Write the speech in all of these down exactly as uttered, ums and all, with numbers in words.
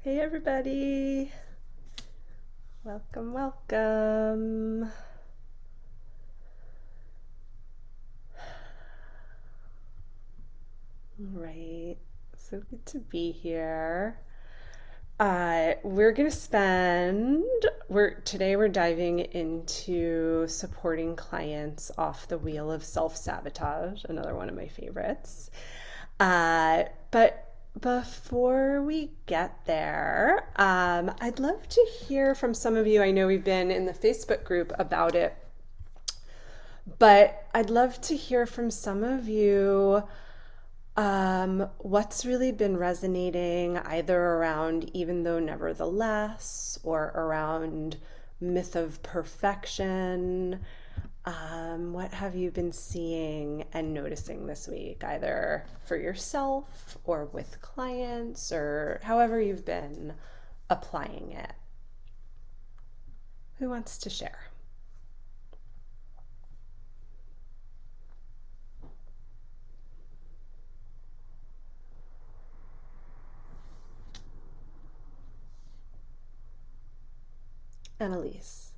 Hey everybody. Welcome, welcome. All right. So good to be here. Uh, we're gonna spend we're today we're diving into supporting clients off the wheel of self-sabotage, another one of my favorites. Uh, but before we get there, um, I'd love to hear from some of you. I know we've been in the Facebook group about it, but I'd love to hear from some of you um, what's really been resonating either around even though nevertheless or around myth of perfection. Um, what have you been seeing and noticing this week, either for yourself or with clients or however you've been applying it? Who wants to share? Annalise.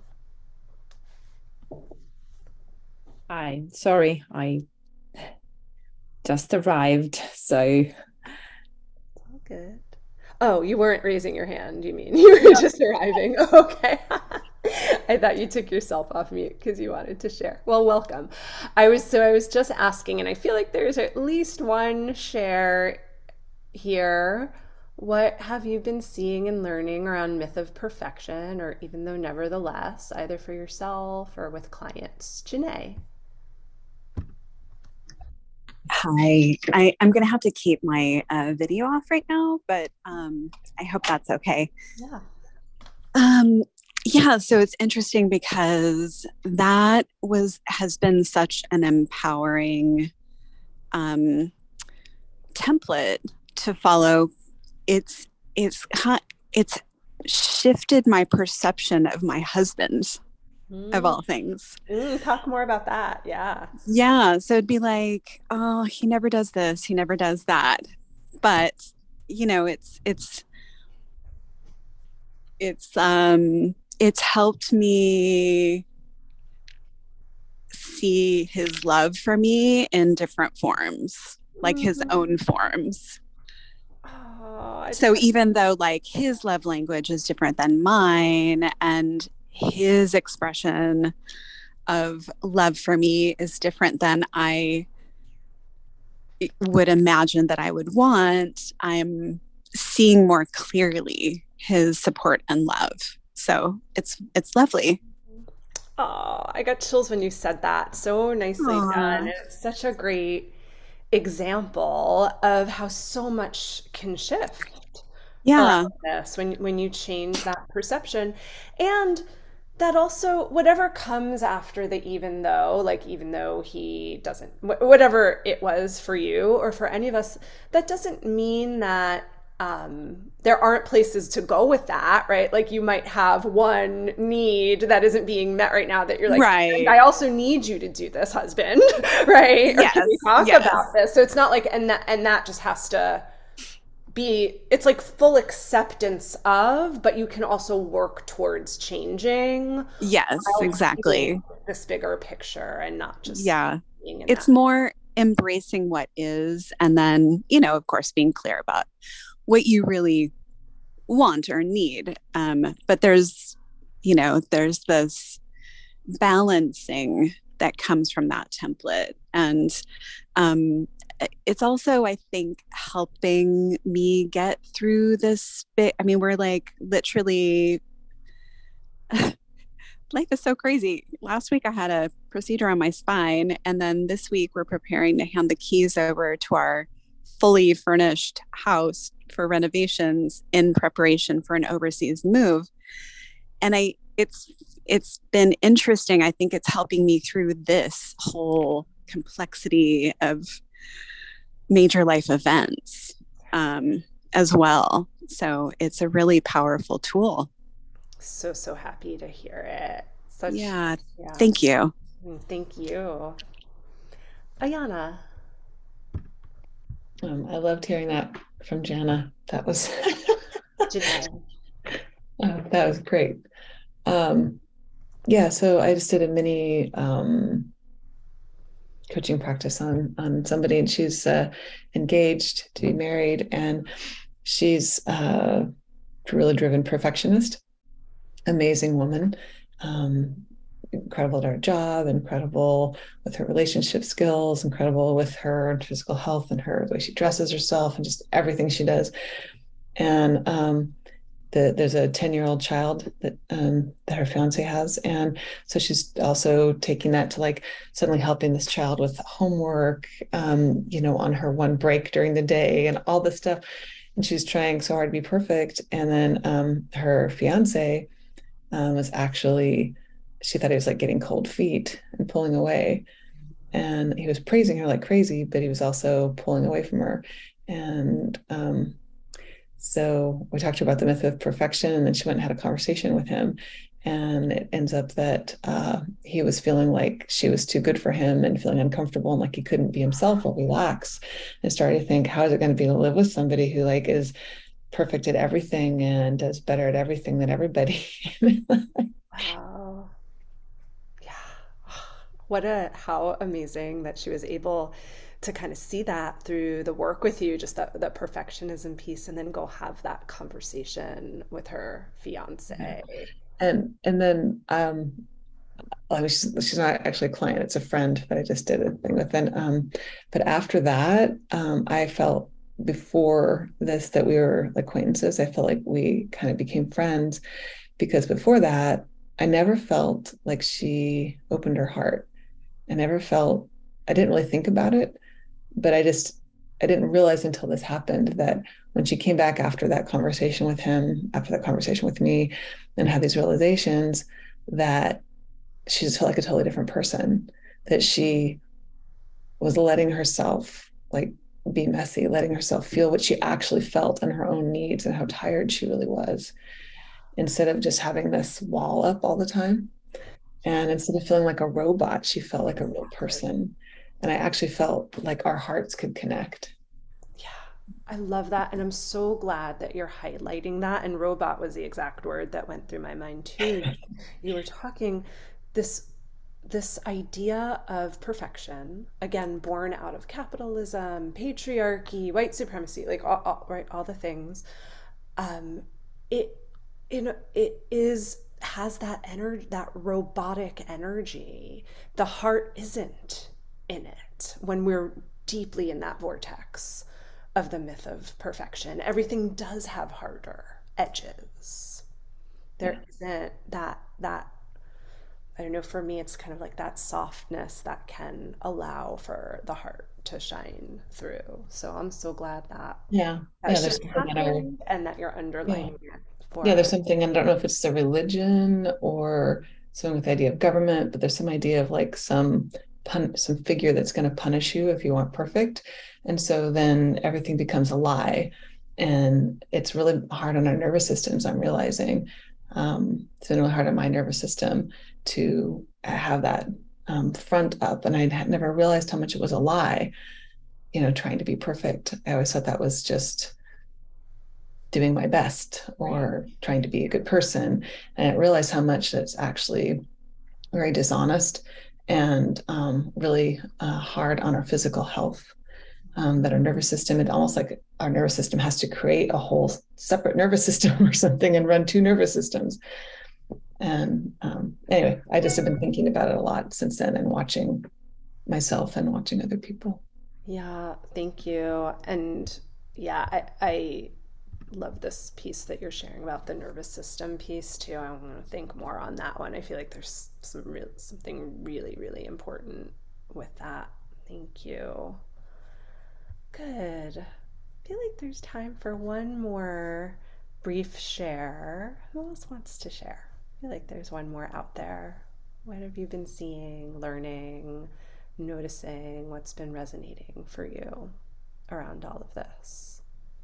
Hi, sorry, I just arrived. So, All good. Oh, you weren't raising your hand, you mean? You were just arriving. Okay. I thought you took yourself off mute because you wanted to share. Well, welcome. I was so I was just asking, and I feel like there's at least one share here. What have you been seeing and learning around myth of perfection, or even though nevertheless, either for yourself or with clients? Janae. Hi, I, I'm going to have to keep my uh, video off right now, but um, I hope that's okay. Yeah. Um, yeah, so it's interesting because that was has been such an empowering um, template to follow. It's it's it's shifted my perception of my husband of Mm, all things. mm, talk more about that. Yeah. Yeah, so it'd be like, oh, he never does this, he never does that. But, you know, it's it's it's um it's helped me see his love for me in different forms, like his Mhm. own forms. Oh, I just So even though like his love language is different than mine and his expression of love for me is different than I would imagine that I would want, I'm seeing more clearly his support and love. So it's it's lovely. oh, I got chills when you said that. So nicely done. Aww. It's such a great example of how so much can shift around Yeah. this when when you change that perception. And that also, whatever comes after the even though, like even though he doesn't, wh- whatever it was for you or for any of us, that doesn't mean that um, there aren't places to go with that, right? Like you might have one need that isn't being met right now that you're like, and Right. I also need you to do this, husband, right? Or can we Yes. talk about Yes. this? So it's not like, and that, and that just has to be, it's like full acceptance of, but you can also work towards changing Yes, while seeing exactly. this bigger picture and not just Yeah. being in It's that. more embracing what is and then, you know, of course, being clear about what you really want or need. Um, but there's, you know, there's this balancing that comes from that template. And um, it's also, I think, helping me get through this bit. I mean, we're like literally, life is so crazy. Last week I had a procedure on my spine, and then this week we're preparing to hand the keys over to our fully furnished house for renovations in preparation for an overseas move. And I, it's, it's been interesting. I think it's helping me through this whole complexity of major life events um, as well. So it's a really powerful tool. So, so happy to hear it. Such, Yeah. yeah. Thank you. Mm, thank you. Ayana. um, I loved hearing that from Jana. That was Janae. Oh, that was great. Um, yeah, so I just did a mini um, coaching practice on on somebody, and she's uh, engaged to be married, and she's uh, a really driven perfectionist, amazing woman, um, incredible at her job, incredible with her relationship skills, incredible with her physical health and her the way she dresses herself and just everything she does. And um, the, there's a ten year old child that um, that her fiance has, and so she's also taking that to like suddenly helping this child with homework, um, you know, on her one break during the day and all this stuff. And she's trying so hard to be perfect. And then um, her fiance um, was actually, she thought he was like getting cold feet and pulling away. And he was praising her like crazy, but he was also pulling away from her. And um, so we talked about the myth of perfection, and then she went and had a conversation with him. And it ends up that uh, he was feeling like she was too good for him and feeling uncomfortable and like he couldn't be himself or relax. And started to think, how is it going to be to live with somebody who like is perfect at everything and does better at everything than everybody? Wow. Yeah. What a how amazing that she was able to kind of see that through the work with you, just that that perfectionism piece, and then go have that conversation with her Yeah. fiance. And and then um well, she's, she's not actually a client, it's a friend that I just did a thing with. And um, but after that, um, I felt before this that we were acquaintances. I felt like we kind of became friends because before that, I never felt like she opened her heart. I never felt, I didn't really think about it, but I just, I didn't realize until this happened that when she came back after that conversation with him, after that conversation with me, and had these realizations, that she just felt like a totally different person, that she was letting herself like be messy, letting herself feel what she actually felt and her own needs and how tired she really was, instead of just having this wall up all the time. Yeah, And instead of feeling like a robot, she felt like a real exactly. person. And I actually felt like our hearts could connect. Yeah, I love that. And I'm so glad that you're highlighting that. And robot was the exact word that went through my mind too. You were talking this this idea of perfection, again, born out of capitalism, patriarchy, white supremacy, like all, all right, all the things. Um, it in it is has that energy, that robotic energy. The heart isn't in it when we're deeply in that vortex of the myth of perfection. Everything does have harder edges. There Yeah. isn't that that I don't know, for me it's kind of like that softness that can allow for the heart to shine through. So I'm so glad that Yeah. that Yeah. There's shift something in our, happened and that you're yeah. underlining it for Yeah. us. There's something, and I don't know if it's a religion or something with the idea of government, but there's some idea of like some pun, some figure that's going to punish you if you aren't perfect. And so then everything becomes a lie. And it's really hard on our nervous systems, I'm realizing. Um, it's been really hard on my nervous system to have that um, front up. And I had never realized how much it was a lie, you know, trying to be perfect. I always thought that was just doing my best Right. or trying to be a good person. And I didn't realize how much that's actually very dishonest and um, really uh, hard on our physical health. Um, that our nervous system, it almost like our nervous system has to create a whole separate nervous system or something and run two nervous systems. And um, anyway, I just have been thinking about it a lot since then and watching myself and watching other people. Yeah, thank you. And yeah, I, I love this piece that you're sharing about the nervous system piece too. I want to think more on that one. I feel like there's some real something really, really important with that. Thank you. Good. I feel like there's time for one more brief share. Who else wants to share? I feel like there's one more out there. What have you been seeing, learning, noticing? What's been resonating for you around all of this?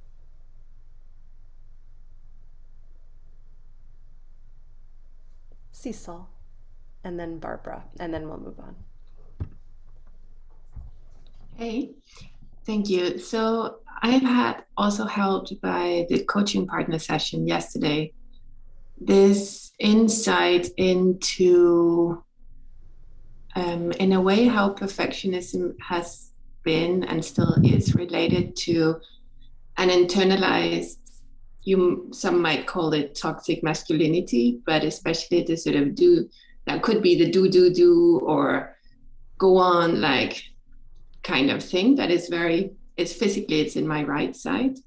Cecil, and then Barbara, and then we'll move on. Hey, Thank you. So I've had also helped by the coaching partner session yesterday, this insight into, um, in a way, how perfectionism has been and still is related to an internalized, you some might call it toxic masculinity, but especially the sort of do that could be the do do do or go on like kind of thing that is very, it's physically, it's in my right side.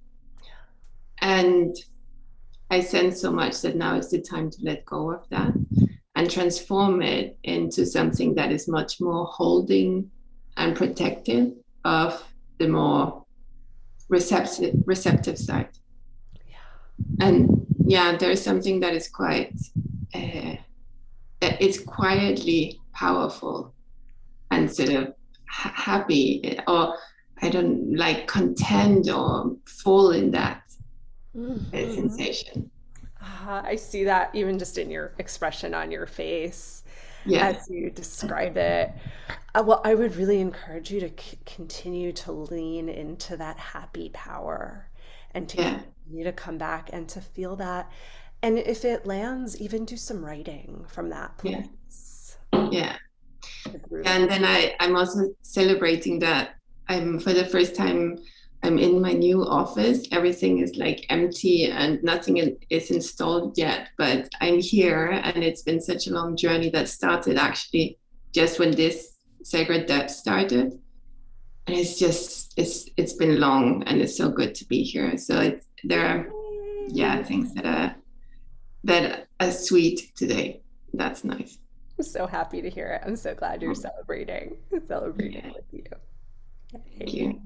And I sense so much that now is the time to let go of that and transform it into something that is much more holding and protective of the more receptive receptive side. Yeah. And yeah, there's something that is quite uh, it's quietly powerful and sort of ha- happy, or I don't like content or fall in that mm-hmm. sensation. Uh, I see that even just in your expression on your face, yeah, as you describe it. Uh, well, I would really encourage you to c- continue to lean into that happy power and to yeah. continue to come back and to feel that. And if it lands, even do some writing from that place. Yeah. yeah. And then I, I'm also celebrating that I'm, for the first time, I'm in my new office. Everything is like empty and nothing is installed yet, but I'm here, and it's been such a long journey that started actually just when this Sacred Depth started. And it's just, it's it's been long, and it's so good to be here. So it's, there are, yeah, things that are, that are sweet today. That's nice. I'm so happy to hear it. I'm so glad you're celebrating, celebrating yeah. with you. Thank you.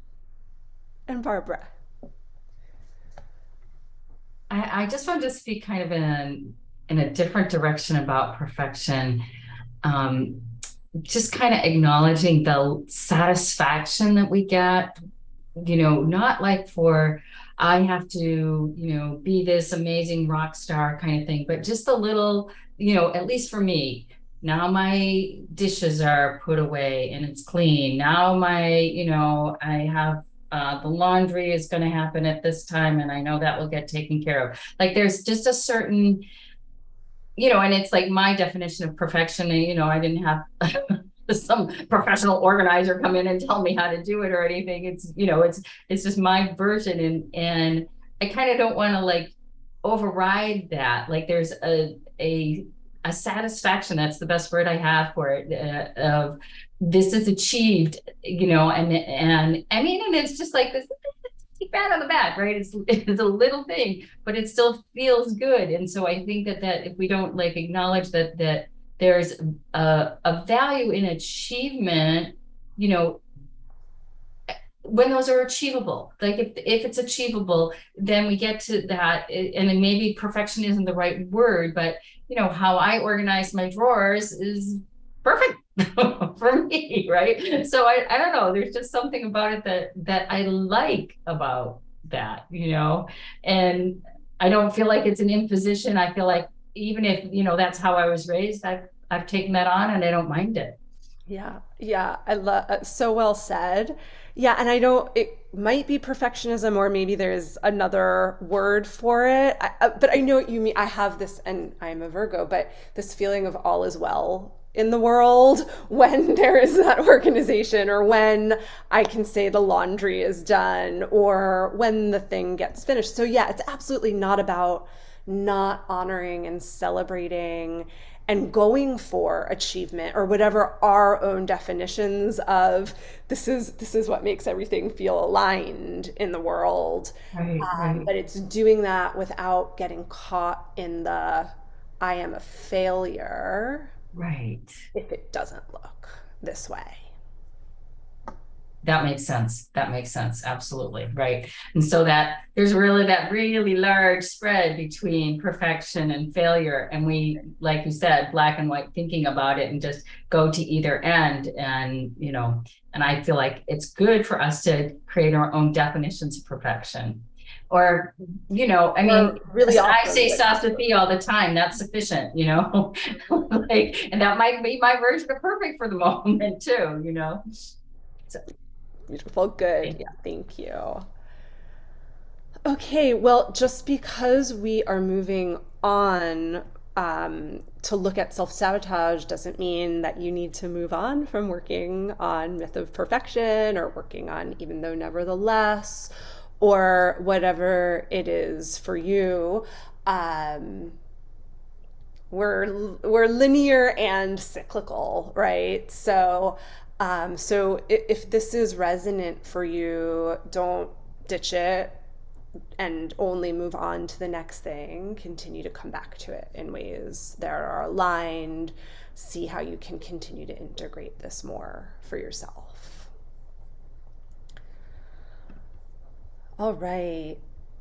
And Barbara. I, I just wanted to speak kind of in a, in a different direction about perfection. Um, just kind of acknowledging the satisfaction that we get, you know, not like for, I have to, you know, be this amazing rock star kind of thing, but just a little, you know, at least for me, now my dishes are put away and it's clean. Now my, you know, I have uh, the laundry is going to happen at this time, and I know that will get taken care of. Like there's just a certain, you know, and it's like my definition of perfection. And, you know, I didn't have some professional organizer come in and tell me how to do it or anything. It's, you know, it's, it's just my version. And, and I kind of don't want to like override that. Like there's a, a, a satisfaction, that's the best word I have for it, uh, of this is achieved, you know, and, and I mean, and it's just like this pat on the back, right? It's, it's a little thing, but it still feels good. And so I think that, that if we don't like acknowledge that, that there's a, a value in achievement, you know, when those are achievable, like if, if it's achievable, then we get to that. And then maybe perfection isn't the right word, but you know, how I organize my drawers is perfect for me, right? So I, I don't know, there's just something about it that, that I like about that, you know, and I don't feel like it's an imposition. I feel like even if, you know, that's how I was raised, I've, I've taken that on and I don't mind it. Yeah. Yeah. I love, uh, so well said. Yeah. And I know it might be perfectionism, or maybe there's another word for it, I, uh, but I know what you mean. I have this, and I'm a Virgo, but this feeling of all is well in the world when there is that organization, or when I can say the laundry is done, or when the thing gets finished. So yeah, it's absolutely not about not honoring and celebrating and going for achievement, or whatever our own definitions of this is this is what makes everything feel aligned in the world. Right, um, right. But it's doing that without getting caught in the I am a failure, right, if it doesn't look this way. That makes sense. That makes sense. Absolutely. Right. And so that there's really that really large spread between perfection and failure. And we, like you said, black and white thinking about it and just go to either end. And, you know, and I feel like it's good for us to create our own definitions of perfection. Or, you know, I mean, really, I say Sasathi all the time. That's sufficient, you know, like, and that might be my version of perfect for the moment too, you know. So. Beautiful. Good. Yeah, thank you. Okay, well, just because we are moving on um, to look at self-sabotage doesn't mean that you need to move on from working on myth of perfection or working on even though nevertheless or whatever it is for you. Um, we're we're linear and cyclical, right? So um, so if, if this is resonant for you, don't ditch it and only move on to the next thing. Continue to come back to it in ways that are aligned. See how you can continue to integrate this more for yourself. All right.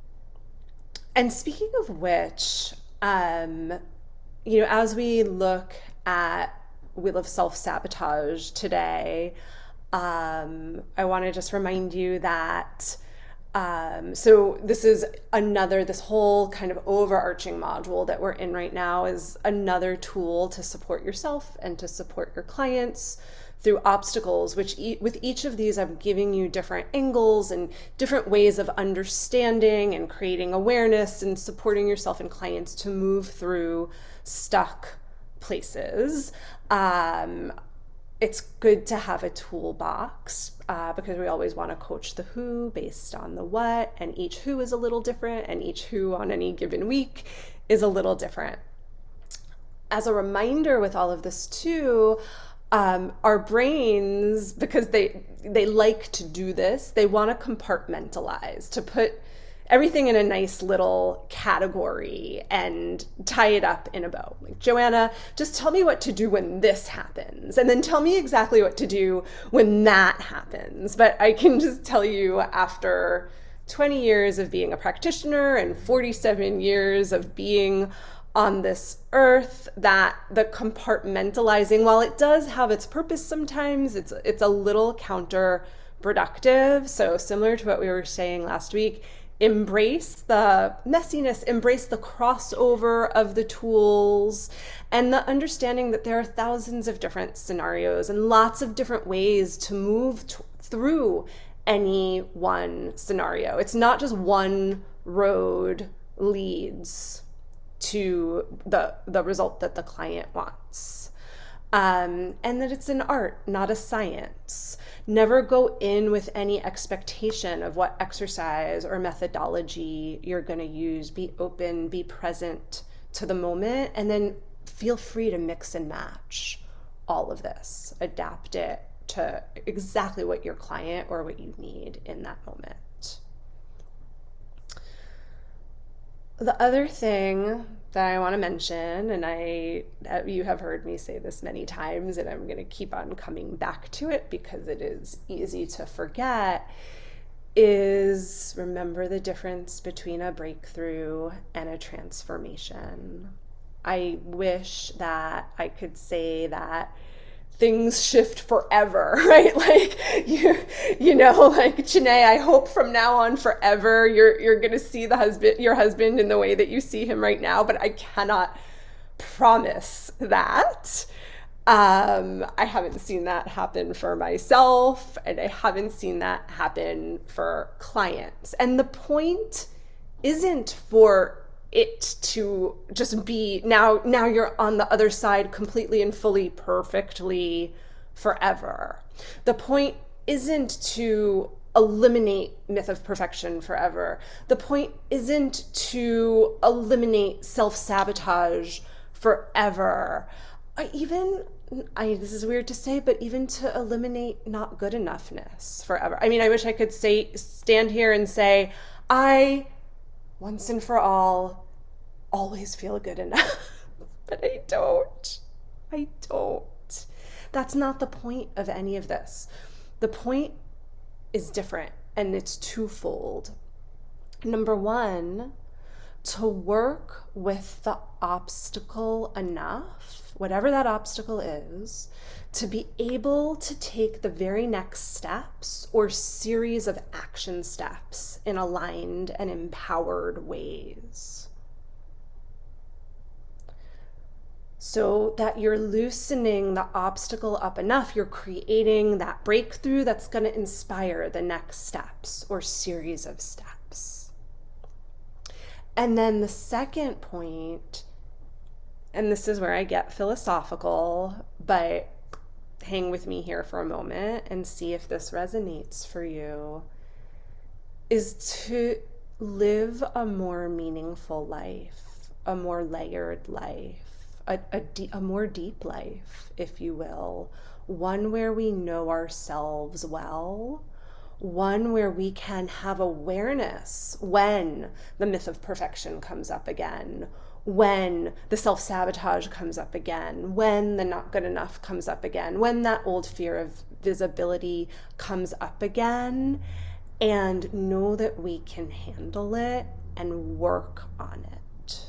And speaking of which, um, you know, as we look at Wheel of Self-Sabotage today, um, I want to just remind you that Um, so this is another, this whole kind of overarching module that we're in right now is another tool to support yourself and to support your clients through obstacles, which e- with each of these, I'm giving you different angles and different ways of understanding and creating awareness and supporting yourself and clients to move through stuck places. Um, It's good to have a toolbox uh, because we always want to coach the who based on the what, and each who is a little different, and each who on any given week is a little different. As a reminder with all of this too, um, our brains, because they they like to do this, they want to compartmentalize, to put everything in a nice little category and tie it up in a bow. Like, Joanna, just tell me what to do when this happens, and then tell me exactly what to do when that happens. But I can just tell you, after twenty years of being a practitioner and forty-seven years of being on this earth, that the compartmentalizing, while it does have its purpose sometimes, it's it's a little counterproductive. So similar to what we were saying last week, embrace the messiness, embrace the crossover of the tools, and the understanding that there are thousands of different scenarios and lots of different ways to move t- through any one scenario. It's not just one road leads to the, the result that the client wants. Um, and that it's an art, not a science. Never go in with any expectation of what exercise or methodology you're going to use. Be open, be present to the moment, and then feel free to mix and match all of this. Adapt it to exactly what your client or what you need in that moment. The other thing that I want to mention, and I, you have heard me say this many times, and I'm going to keep on coming back to it because it is easy to forget, is remember the difference between a breakthrough and a transformation. I wish that I could say that things shift forever, right? Like you, you know, like Janae, I hope from now on forever you're you're gonna see the husband, your husband, in the way that you see him right now. But I cannot promise that. Um, I haven't seen that happen for myself, and I haven't seen that happen for clients. And the point isn't for it to just be now now you're on the other side completely and fully perfectly forever. The point isn't to eliminate myth of perfection forever. The point isn't to eliminate self-sabotage forever. I even I this is weird to say, but even to eliminate not good enoughness forever. I mean, I wish I could say stand here and say, I once and for all, always feel good enough. But I don't. I don't. That's not the point of any of this. The point is different, and it's twofold. Number one, to work with the obstacle enough, whatever that obstacle is, to be able to take the very next steps or series of action steps in aligned and empowered ways. so that you're loosening the obstacle up enough. You're creating that breakthrough that's going to inspire the next steps or series of steps. And then the second point, and this is where I get philosophical, but hang with me here for a moment and see if this resonates for you, is to live a more meaningful life, a more layered life, a, a, a more deep life, if you will, one where we know ourselves well, one where we can have awareness when the myth of perfection comes up again, when the self-sabotage comes up again, when the not good enough comes up again, when that old fear of visibility comes up again, and know that we can handle it and work on it.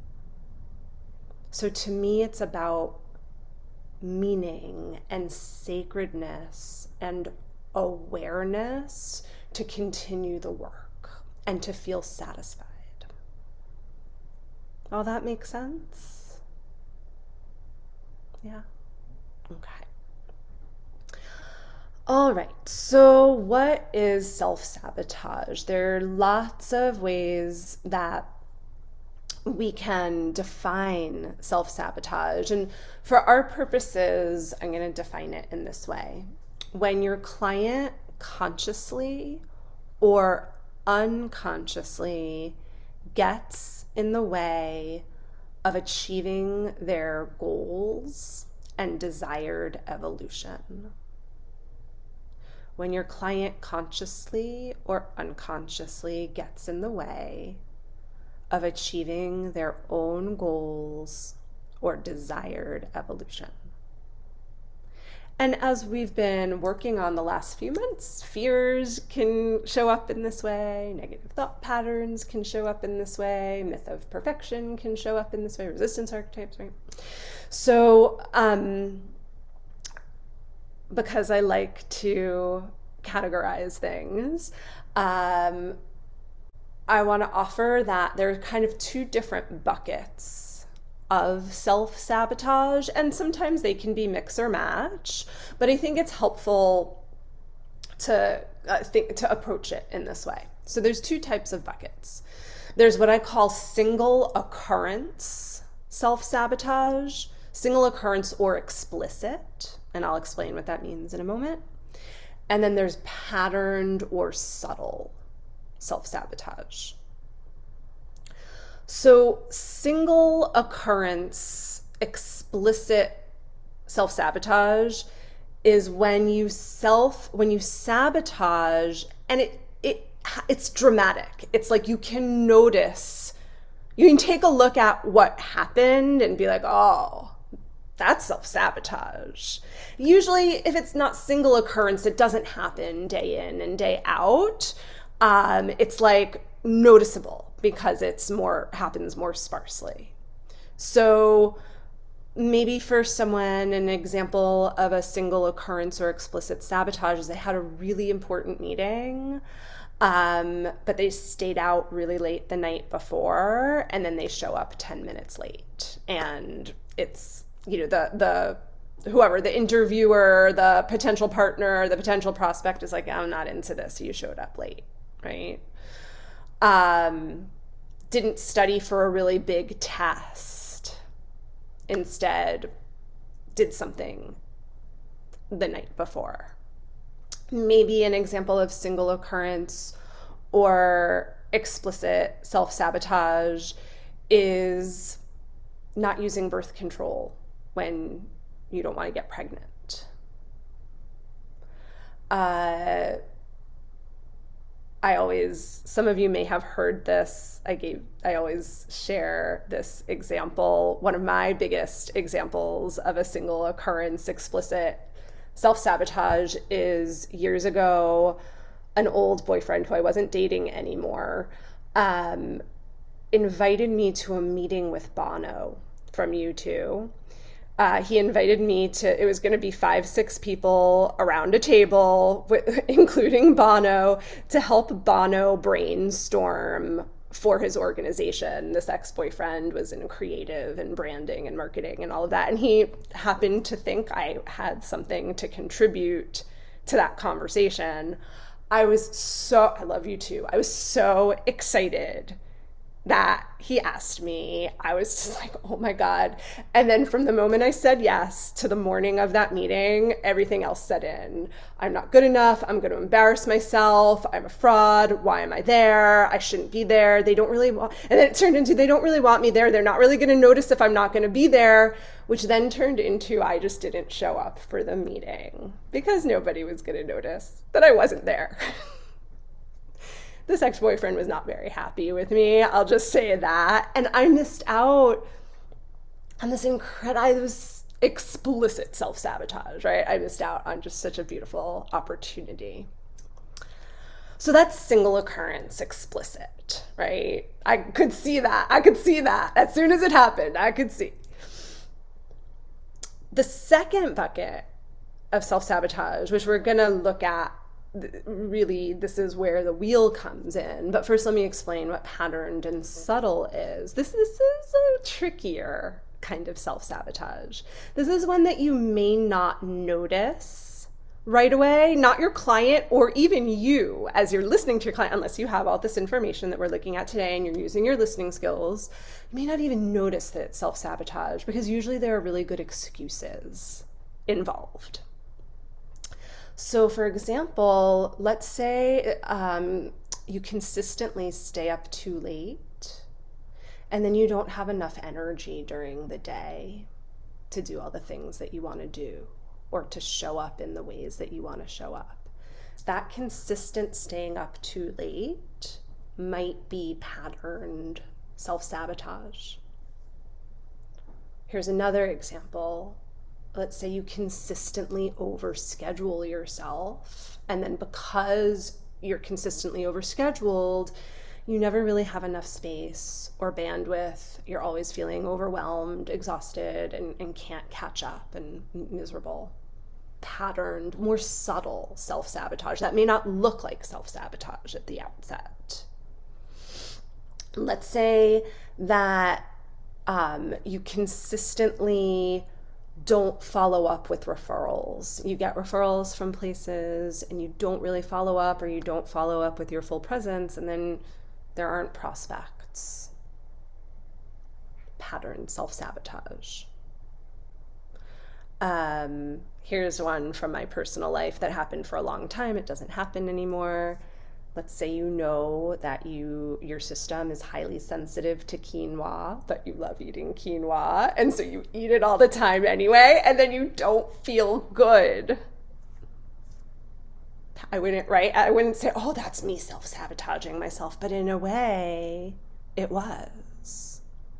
So to me, it's about meaning and sacredness and awareness to continue the work and to feel satisfied. All that makes sense? Yeah? Okay. All right, so what is self-sabotage? There are lots of ways that we can define self-sabotage. And for our purposes, I'm going to define it in this way. When your client consciously or unconsciously gets in the way of achieving their goals and desired evolution. When your client consciously or unconsciously gets in the way of achieving their own goals or desired evolution. And as we've been working on the last few months, fears can show up in this way, negative thought patterns can show up in this way, myth of perfection can show up in this way, resistance archetypes, right? So, um, because I like to categorize things, um, I want to offer that there are kind of two different buckets of self-sabotage, and sometimes they can be mix or match, but I think it's helpful to uh, think to approach it in this way. So there's two types of buckets. There's what I call single occurrence self-sabotage, single occurrence or explicit, and I'll explain what that means in a moment. And then there's patterned or subtle self-sabotage. So single occurrence explicit self-sabotage is when you self when you sabotage, and it it it's dramatic. It's like you can notice, you can take a look at what happened and be like, oh, that's self-sabotage. Usually, if it's not single occurrence, it doesn't happen day in and day out. Um, it's like noticeable because it's more happens more sparsely. So maybe for someone, an example of a single occurrence or explicit sabotage is they had a really important meeting, um, but they stayed out really late the night before, and then they show up ten minutes late. And it's, you know, the the whoever, the interviewer, the potential partner, the potential prospect is like, I'm not into this, you showed up late, right? Um, didn't study for a really big test. Instead, did something the night before. Maybe an example of single occurrence or explicit self-sabotage is not using birth control when you don't want to get pregnant. Uh, I always, some of you may have heard this. I gave, I always share this example. One of my biggest examples of a single occurrence explicit self-sabotage is years ago, an old boyfriend who I wasn't dating anymore, um, invited me to a meeting with Bono from U two. Uh, he invited me to, it was going to be five, six people around a table, with, including Bono, to help Bono brainstorm for his organization. This ex-boyfriend was in creative and branding and marketing and all of that. And he happened to think I had something to contribute to that conversation. I was so, I love you too. I was so excited that he asked me. I was just like, oh my God. And then from the moment I said yes to the morning of that meeting, everything else set in. I'm not good enough. I'm going to embarrass myself. I'm a fraud. Why am I there? I shouldn't be there. They don't really want, and then it turned into, they don't really want me there. They're not really going to notice if I'm not going to be there, which then turned into, I just didn't show up for the meeting because nobody was going to notice that I wasn't there. This ex-boyfriend was not very happy with me. I'll just say that. And I missed out on this incredible, I was explicit self-sabotage, right? I missed out on just such a beautiful opportunity. So that's single occurrence explicit, right? I could see that. I could see that. As soon as it happened, I could see. The second bucket of self-sabotage, which we're going to look at, really, this is where the wheel comes in. But first, let me explain what patterned and subtle is. This, this is a trickier kind of self-sabotage. This is one that you may not notice right away, not your client or even you as you're listening to your client, unless you have all this information that we're looking at today and you're using your listening skills. You may not even notice that it's self-sabotage because usually there are really good excuses involved. So for example, let's say um, you consistently stay up too late and then you don't have enough energy during the day to do all the things that you want to do or to show up in the ways that you want to show up. That consistent staying up too late might be patterned self-sabotage. Here's another example. Let's say you consistently overschedule yourself, and then because you're consistently overscheduled, you never really have enough space or bandwidth. You're always feeling overwhelmed, exhausted, and, and can't catch up and miserable. Patterned, more subtle self-sabotage that may not look like self-sabotage at the outset. Let's say that um, you consistently don't follow up with referrals. You get referrals from places and you don't really follow up, or you don't follow up with your full presence, and then there aren't prospects. Pattern self-sabotage. Um, here's one from my personal life that happened for a long time. It doesn't happen anymore. Let's say you know that you your system is highly sensitive to quinoa, but you love eating quinoa, and so you eat it all the time anyway, and then you don't feel good. I wouldn't, right? I wouldn't say, oh, that's me self-sabotaging myself, but in a way, it was.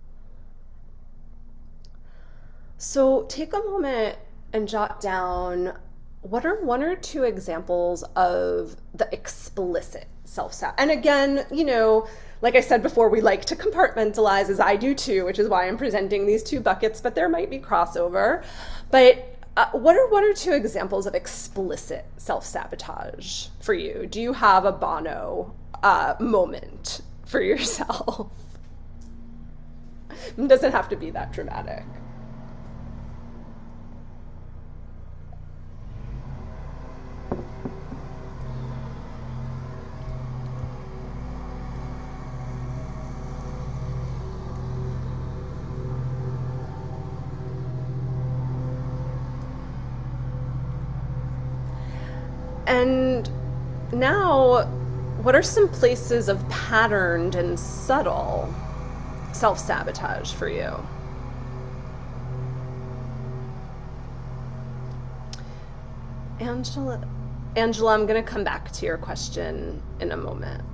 So take a moment and jot down, what are one or two examples of the explicit self-sabotage? And again, you know, like I said before, we like to compartmentalize, as I do too, which is why I'm presenting these two buckets, but there might be crossover. But uh, what are one or two examples of explicit self-sabotage for you? Do you have a Bono uh, moment for yourself? It doesn't have to be that dramatic. And now, what are some places of patterned and subtle self-sabotage for you? Angela, Angela, I'm going to come back to your question in a moment.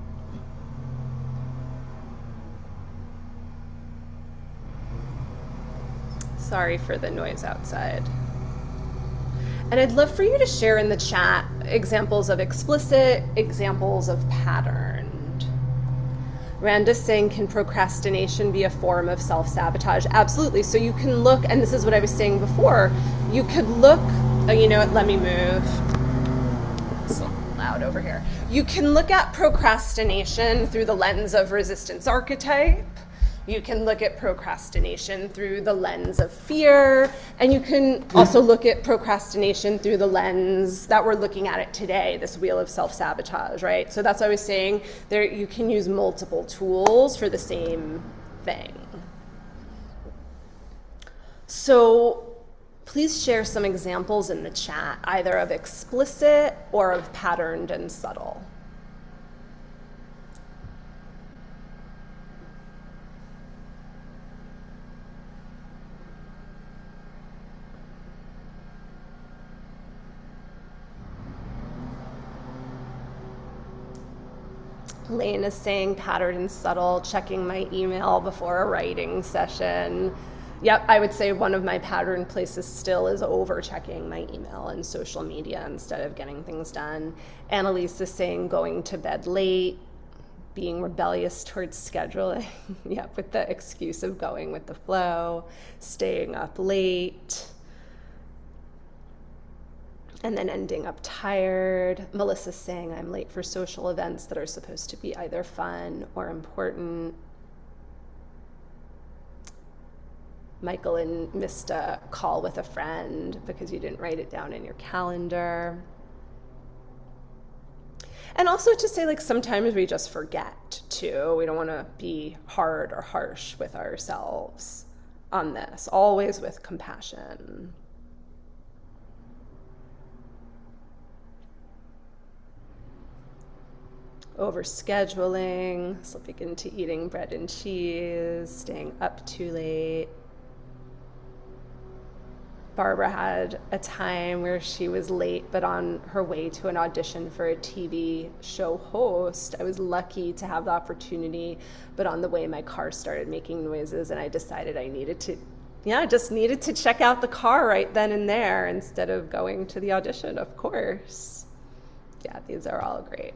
Sorry for the noise outside. And I'd love for you to share in the chat examples of explicit, examples of patterned. Randa's saying, can procrastination be a form of self-sabotage? Absolutely. So you can look, and this is what I was saying before, you could look, oh, you know what, let me move. It's a little loud out over here. You can look at procrastination through the lens of resistance archetype. You can look at procrastination through the lens of fear, and you can also look at procrastination through the lens that we're looking at it today, this wheel of self-sabotage, right? So that's why I was saying there you can use multiple tools for the same thing. So please share some examples in the chat, either of explicit or of patterned and subtle. Lane is saying patterned and subtle, checking my email before a writing session. Yep, I would say one of my pattern places still is over checking my email and social media instead of getting things done. Annalise is saying going to bed late, being rebellious towards scheduling. Yep, with the excuse of going with the flow, staying up late, and then ending up tired. Melissa's saying I'm late for social events that are supposed to be either fun or important. Michael and missed a call with a friend because you didn't write it down in your calendar. And also to say, like, sometimes we just forget too. We don't want to be hard or harsh with ourselves on this, always with compassion. Overscheduling, slipping into eating bread and cheese, staying up too late. Barbara had a time where she was late, but on her way to an audition for a T V show host. I was lucky to have the opportunity, but on the way my car started making noises and I decided I needed to, yeah, just needed to check out the car right then and there instead of going to the audition, of course. Yeah, these are all great.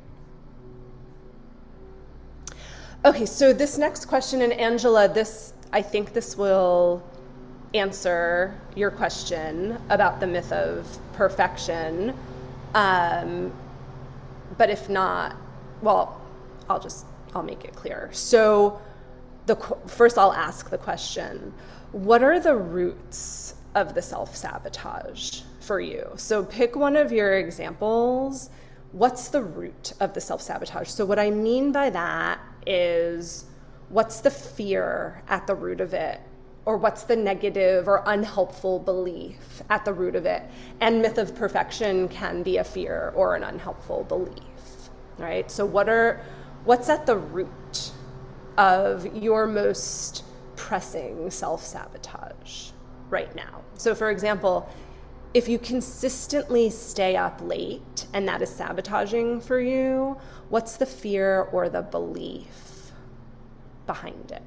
Okay, so this next question, and Angela, this, I think this will answer your question about the myth of perfection. Um, but if not, well, I'll just, I'll make it clear. So the first I'll ask the question, what are the roots of the self-sabotage for you? So pick one of your examples. What's the root of the self-sabotage? So what I mean by that is, what's the fear at the root of it? Or what's the negative or unhelpful belief at the root of it? And myth of perfection can be a fear or an unhelpful belief, right? So what are, what's at the root of your most pressing self-sabotage right now? So for example, if you consistently stay up late and that is sabotaging for you, what's the fear or the belief behind it?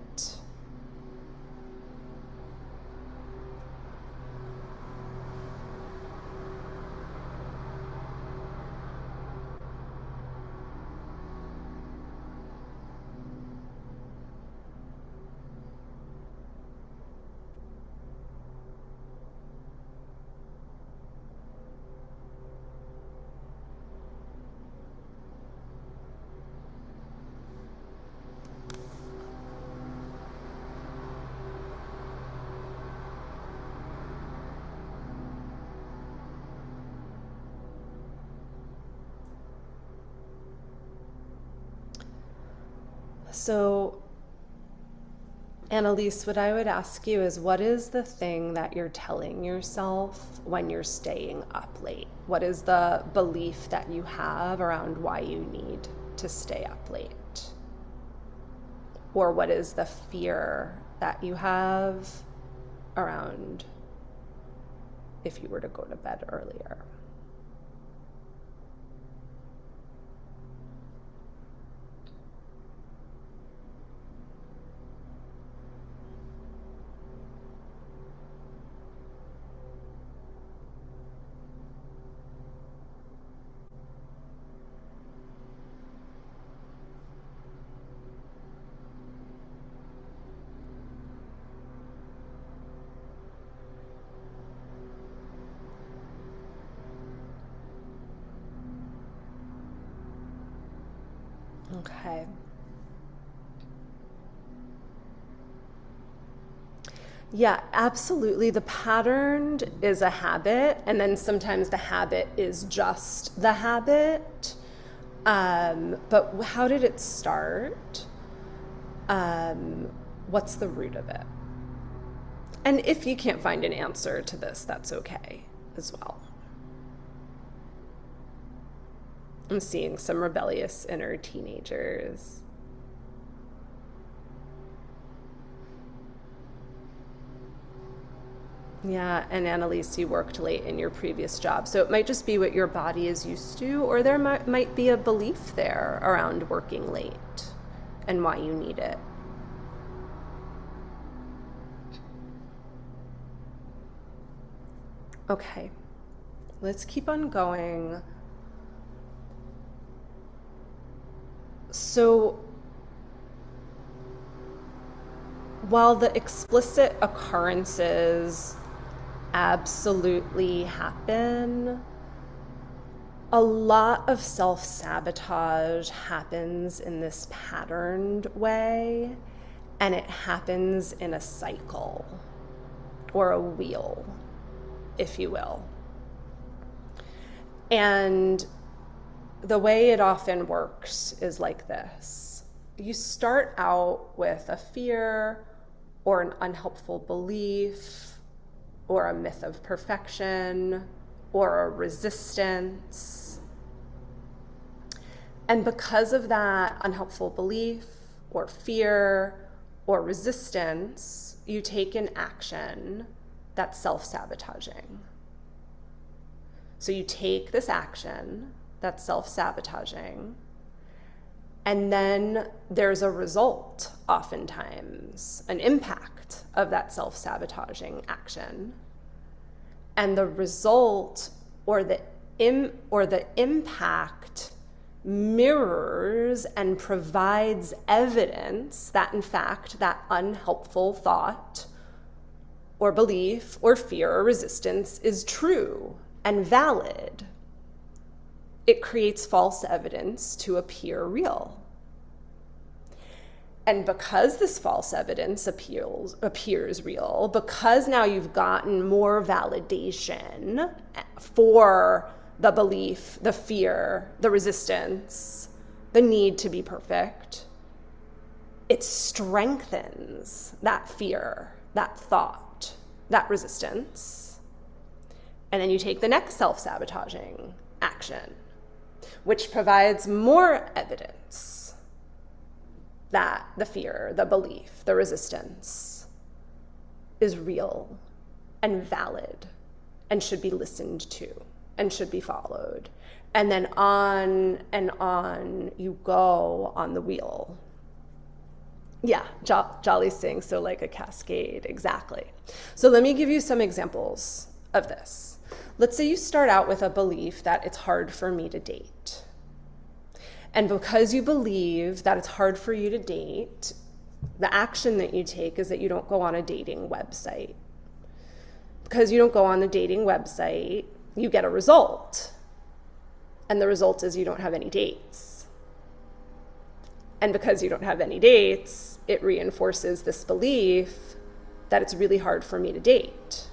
So, Annalise, what I would ask you is, what is the thing that you're telling yourself when you're staying up late? What is the belief that you have around why you need to stay up late? Or what is the fear that you have around if you were to go to bed earlier? Okay. Yeah, absolutely. The pattern is a habit, and then sometimes the habit is just the habit. Um, but how did it start? Um, what's the root of it? And if you can't find an answer to this, that's okay as well. I'm seeing some rebellious inner teenagers. Yeah, and Annalise, you worked late in your previous job. So it might just be what your body is used to, or there might, might be a belief there around working late and why you need it. Okay, let's keep on going. So while the explicit occurrences absolutely happen, a lot of self-sabotage happens in this patterned way, and it happens in a cycle or a wheel, if you will. And the way it often works is like this. You start out with a fear or an unhelpful belief or a myth of perfection or a resistance. And because of that unhelpful belief or fear or resistance, you take an action that's self-sabotaging. So you take this action that's self-sabotaging, and then there's a result, oftentimes, an impact of that self-sabotaging action. And the result or the im- or the impact mirrors and provides evidence that, in fact, that unhelpful thought or belief or fear or resistance is true and valid. It creates false evidence to appear real. And because this false evidence appeals, appears real, because now you've gotten more validation for the belief, the fear, the resistance, the need to be perfect, it strengthens that fear, that thought, that resistance. And then you take the next self-sabotaging action, which provides more evidence that the fear, the belief, the resistance is real and valid and should be listened to and should be followed. And then on and on you go on the wheel. Yeah, jo- Jolly's saying so, like a cascade, exactly. So let me give you some examples of this. Let's say you start out with a belief that it's hard for me to date. And because you believe that it's hard for you to date, the action that you take is that you don't go on a dating website. Because you don't go on the dating website, you get a result. And the result is you don't have any dates. And because you don't have any dates, it reinforces this belief that it's really hard for me to date.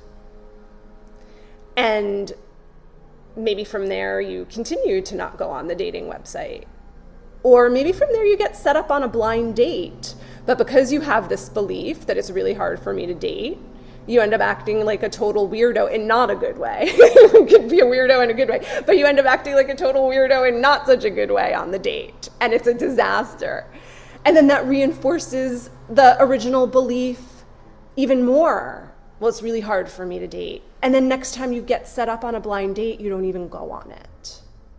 And maybe from there you continue to not go on the dating website. Or maybe from there you get set up on a blind date. But because you have this belief that it's really hard for me to date, you end up acting like a total weirdo in not a good way. You could be a weirdo in a good way, but you end up acting like a total weirdo in not such a good way on the date. And it's a disaster. And then that reinforces the original belief even more. Well, it's really hard for me to date. And then next time you get set up on a blind date, you don't even go on it.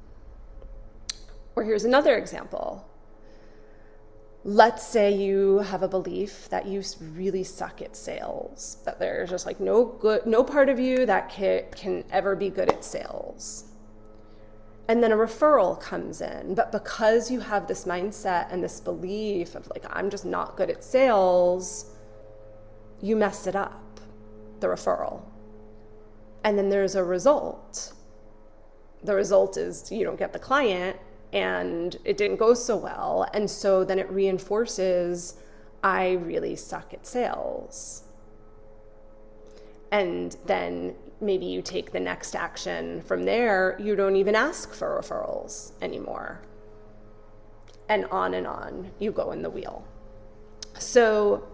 Or here's another example. Let's say you have a belief that you really suck at sales, that there's just like no good, no part of you that can, can ever be good at sales. And then a referral comes in, but because you have this mindset and this belief of like, I'm just not good at sales, you mess it up, the referral. And then there's a result. The result is you don't get the client, and it didn't go so well. And so then it reinforces, I really suck at sales. And then maybe you take the next action from there. You don't even ask for referrals anymore. And on and on you go in the wheel. So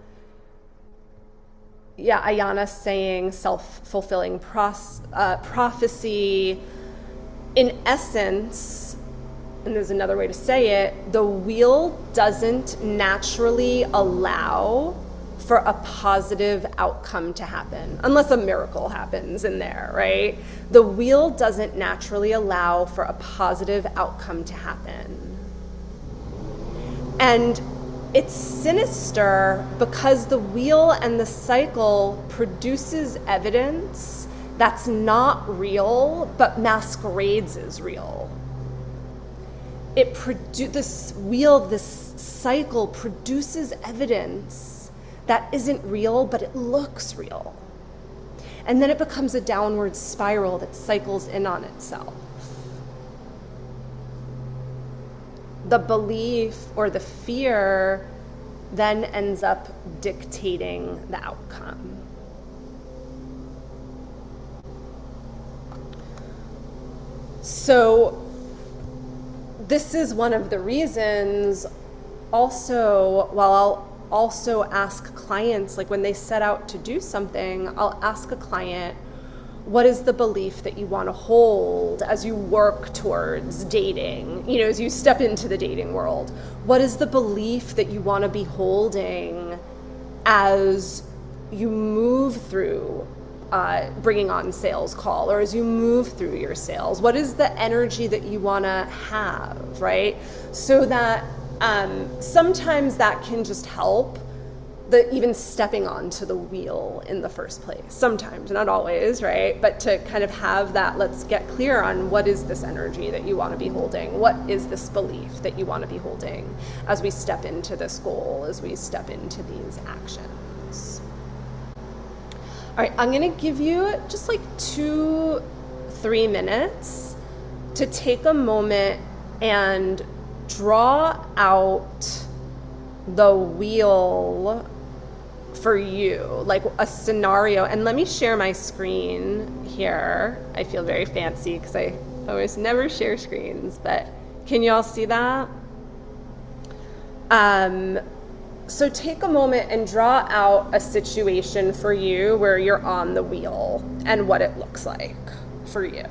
yeah, Ayana's saying self-fulfilling pros- uh, prophecy. In essence, and there's another way to say it, the wheel doesn't naturally allow for a positive outcome to happen, unless a miracle happens in there, right? The wheel doesn't naturally allow for a positive outcome to happen. And it's sinister because the wheel and the cycle produces evidence that's not real, but masquerades as real. It produ- this wheel, this cycle produces evidence that isn't real, but it looks real. And then it becomes a downward spiral that cycles in on itself. The belief or the fear then ends up dictating the outcome. So this is one of the reasons also, while I'll also ask clients, like when they set out to do something, I'll ask a client, what is the belief that you want to hold as you work towards dating, you know, as you step into the dating world? What is the belief that you want to be holding as you move through uh, bringing on sales call, or as you move through your sales? What is the energy that you want to have, right? So that um, sometimes that can just help the even stepping onto the wheel in the first place. Sometimes, not always, right? But to kind of have that, let's get clear on what is this energy that you want to be holding? What is this belief that you want to be holding as we step into this goal, as we step into these actions? All right, I'm gonna give you just like two, three minutes to take a moment and draw out the wheel for you, like a scenario. And let me share my screen here. I feel very fancy because I always never share screens, but can you all see that? Um, so take a moment and draw out a situation for you where you're on the wheel and what it looks like for you.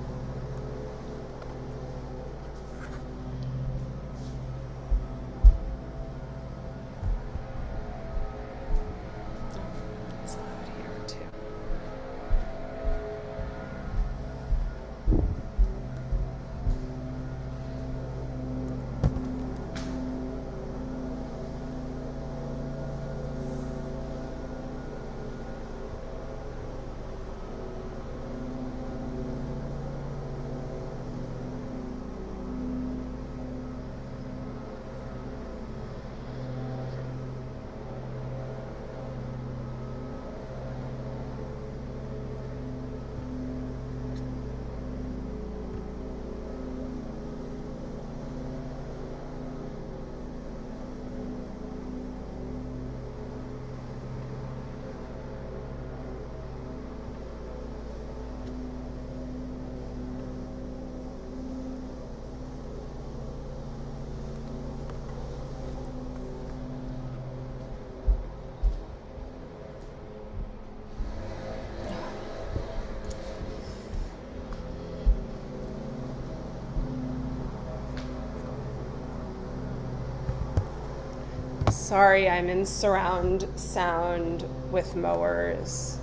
Sorry, I'm in surround sound with mowers.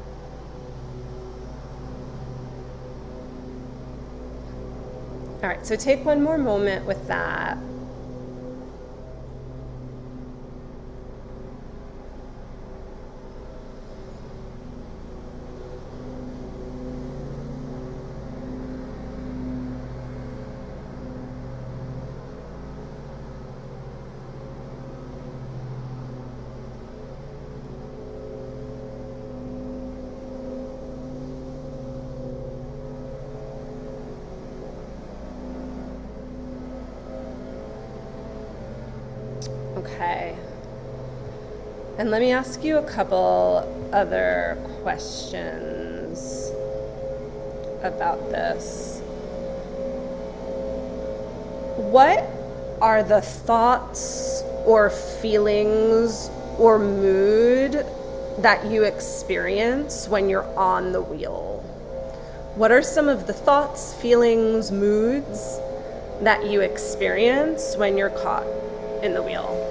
All right, so take one more moment with that. Okay. And let me ask you a couple other questions about this. What are the thoughts or feelings or mood that you experience when you're on the wheel? What are some of the thoughts, feelings, moods that you experience when you're caught in the wheel?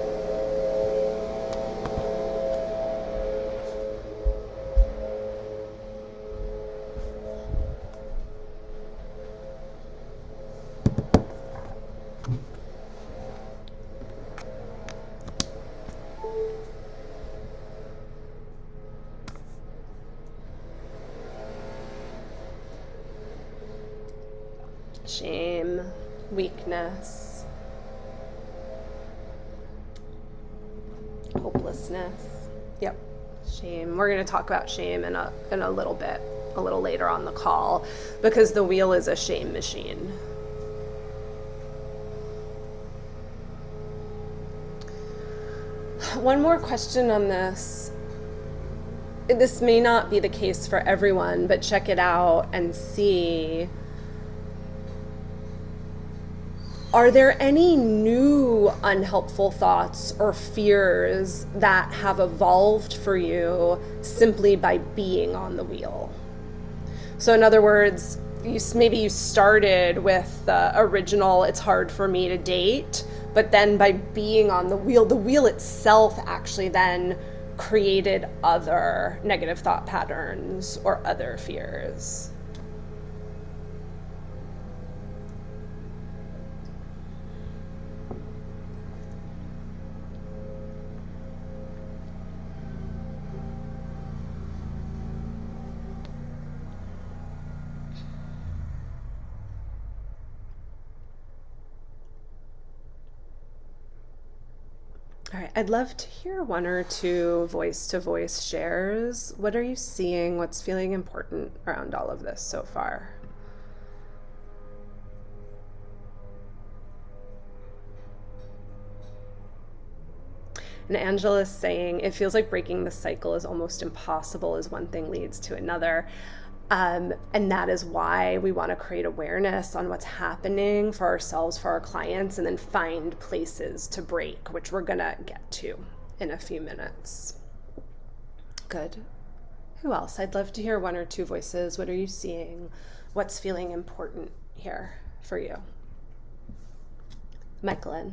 Shame, weakness, hopelessness. Yep, shame. We're going to talk about shame in a in a little bit, a little later on the call, because the wheel is a shame machine. One more question on this. This may not be the case for everyone, but check it out and see. Are there any new unhelpful thoughts or fears that have evolved for you simply by being on the wheel? So in other words, you, maybe you started with the original, it's hard for me to date, but then by being on the wheel, the wheel itself actually then created other negative thought patterns or other fears. All right, I'd love to hear one or two voice-to-voice shares. What are you seeing? What's feeling important around all of this so far? And Angela's saying, it feels like breaking the cycle is almost impossible as one thing leads to another. Um, and that is why we want to create awareness on what's happening for ourselves, for our clients, and then find places to break, which we're going to get to in a few minutes. Good. Who else? I'd love to hear one or two voices. What are you seeing? What's feeling important here for you? Michaelin.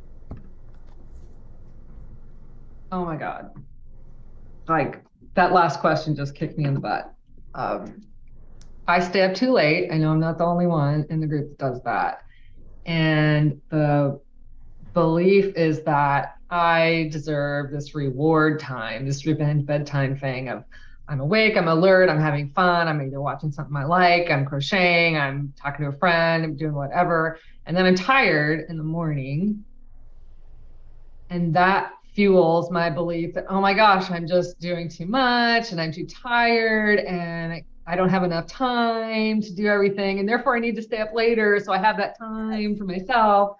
Oh my God. Like, that last question just kicked me in the butt. Um, I stay up too late. I know I'm not the only one in the group that does that. And the belief is that I deserve this reward time, this revenge bedtime thing of I'm awake, I'm alert, I'm having fun, I'm either watching something I like, I'm crocheting, I'm talking to a friend, I'm doing whatever. And then I'm tired in the morning. And that fuels my belief that, oh my gosh, I'm just doing too much and I'm too tired and I don't have enough time to do everything. And therefore I need to stay up later so I have that time for myself.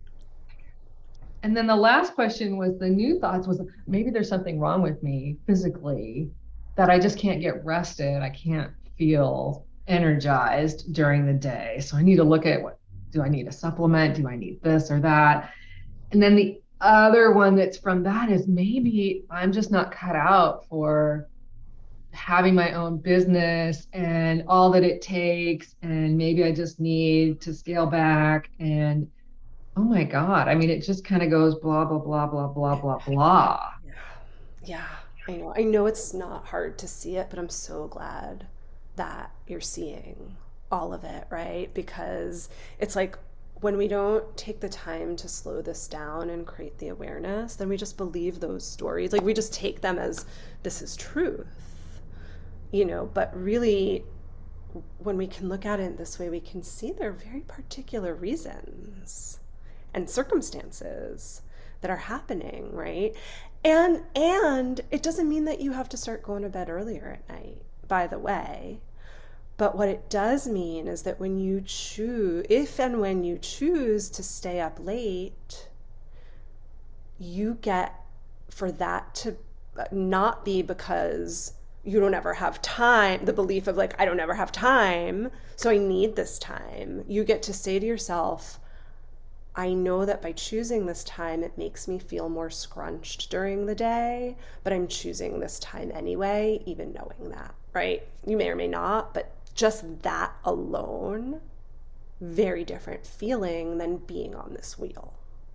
And then the last question was the new thoughts was maybe there's something wrong with me physically that I just can't get rested. I can't feel energized during the day. So I need to look at what, do I need a supplement? Do I need this or that? And then the other one that's from that is maybe I'm just not cut out for having my own business and all that it takes. And maybe I just need to scale back. And oh my God, I mean, it just kind of goes blah, blah, blah, blah, blah, blah, blah. Yeah. Yeah, I know. I know it's not hard to see it, but I'm so glad that you're seeing all of it, right? Because it's like, when we don't take the time to slow this down and create the awareness, then we just believe those stories. Like we just take them as this is truth, you know, but really when we can look at it this way, we can see there are very particular reasons and circumstances that are happening, right? And, and it doesn't mean that you have to start going to bed earlier at night, by the way. But what it does mean is that when you choose, if and when you choose to stay up late, you get for that to not be because you don't ever have time, the belief of like, I don't ever have time, so I need this time. You get to say to yourself, I know that by choosing this time, it makes me feel more scrunched during the day, but I'm choosing this time anyway, even knowing that, right? You may or may not, but just that alone, very different feeling than being on this wheel.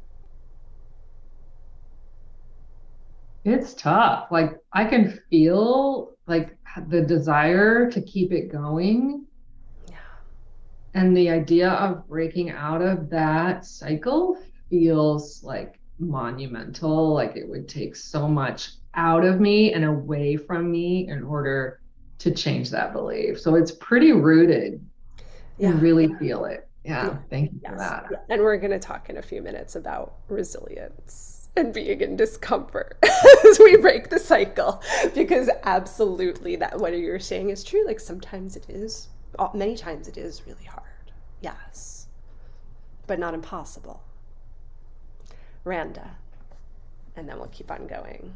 It's tough. Like I can feel like the desire to keep it going. Yeah. And the idea of breaking out of that cycle feels like monumental. Like it would take so much out of me and away from me in order to change that belief. So it's pretty rooted. Yeah. You really feel it. Yeah. Yeah. Thank you Yes. for that. Yeah. And we're going to talk in a few minutes about resilience and being in discomfort as we break the cycle, because absolutely that what you're saying is true. Like sometimes it is, many times it is really hard. Yes. But not impossible. Randa. And then we'll keep on going.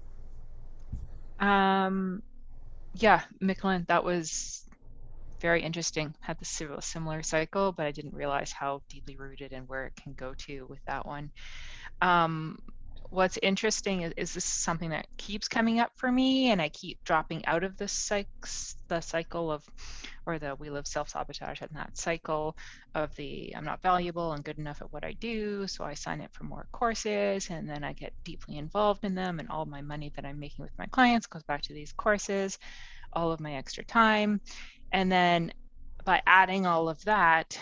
Um, yeah, Micklin, that was very interesting. Had the similar cycle, but I didn't realize how deeply rooted and where it can go to with that one. Um, what's interesting is, is this something that keeps coming up for me, and I keep dropping out of the, psych, the cycle of, or the wheel of self-sabotage, and that cycle of the I'm not valuable and good enough at what I do, so I sign up for more courses, and then I get deeply involved in them, and all my money that I'm making with my clients goes back to these courses, all of my extra time. And then by adding all of that,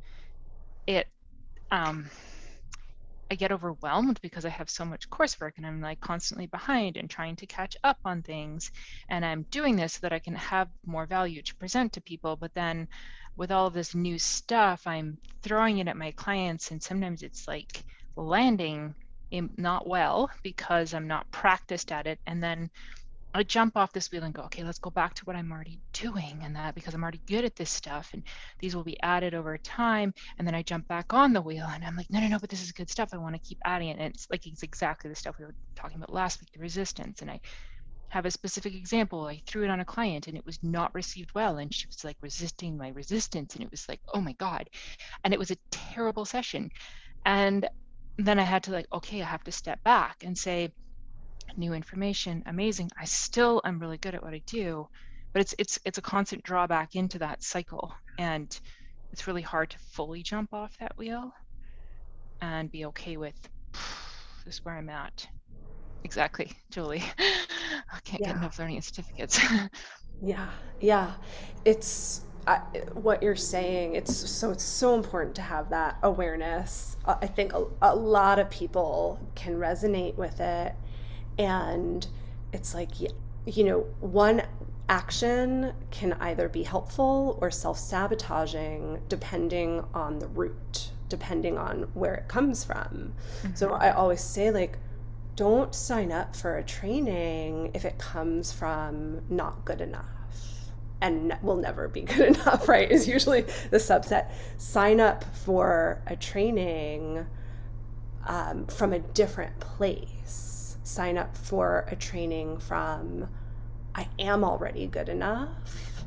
it um, I get overwhelmed because I have so much coursework and I'm like constantly behind and trying to catch up on things. And I'm doing this so that I can have more value to present to people. But then with all of this new stuff, I'm throwing it at my clients, and sometimes it's like landing in not well because I'm not practiced at it. And then I jump off this wheel and go, okay, let's go back to what I'm already doing, and that because I'm already good at this stuff and these will be added over time. And then I jump back on the wheel and I'm like, no, no, no, but this is good stuff. I want to keep adding it. And it's like, it's exactly the stuff we were talking about last week, the resistance. And I have a specific example. I threw it on a client and it was not received well. And she was like resisting my resistance. And it was like, oh my God. And it was a terrible session. And then I had to like, okay, I have to step back and say, new information, amazing. I still am really good at what I do, but it's it's it's a constant drawback into that cycle, and it's really hard to fully jump off that wheel and be okay with this is where I'm at. Exactly, Julie. I can't Yeah. get enough learning and certificates. Yeah, yeah. It's I, what you're saying. It's so it's so important to have that awareness. Uh, I think a, a lot of people can resonate with it. And it's like, you know, one action can either be helpful or self-sabotaging depending on the root, depending on where it comes from. Mm-hmm. So I always say, like, don't sign up for a training if it comes from not good enough and will never be good enough, right? Is usually the subset. Sign up for a training um, from a different place. Sign up for a training from, I am already good enough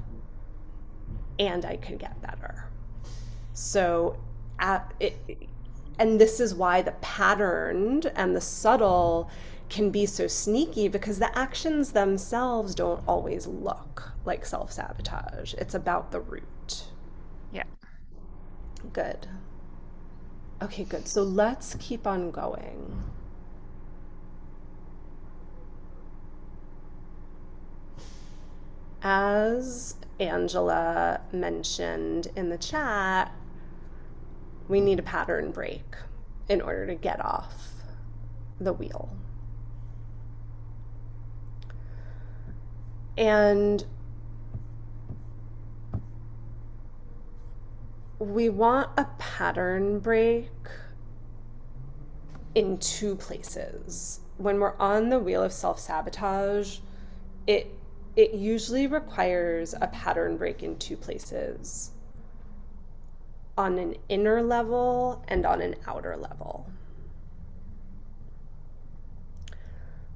and I can get better. So, at it, and this is why the patterned and the subtle can be so sneaky, because the actions themselves don't always look like self-sabotage. It's about the root. Yeah. Good. Okay, good. So let's keep on going. As Angela mentioned in the chat, we need a pattern break in order to get off the wheel. And we want a pattern break in two places. When we're on the wheel of self-sabotage, it It usually requires a pattern break in two places, on an inner level and on an outer level.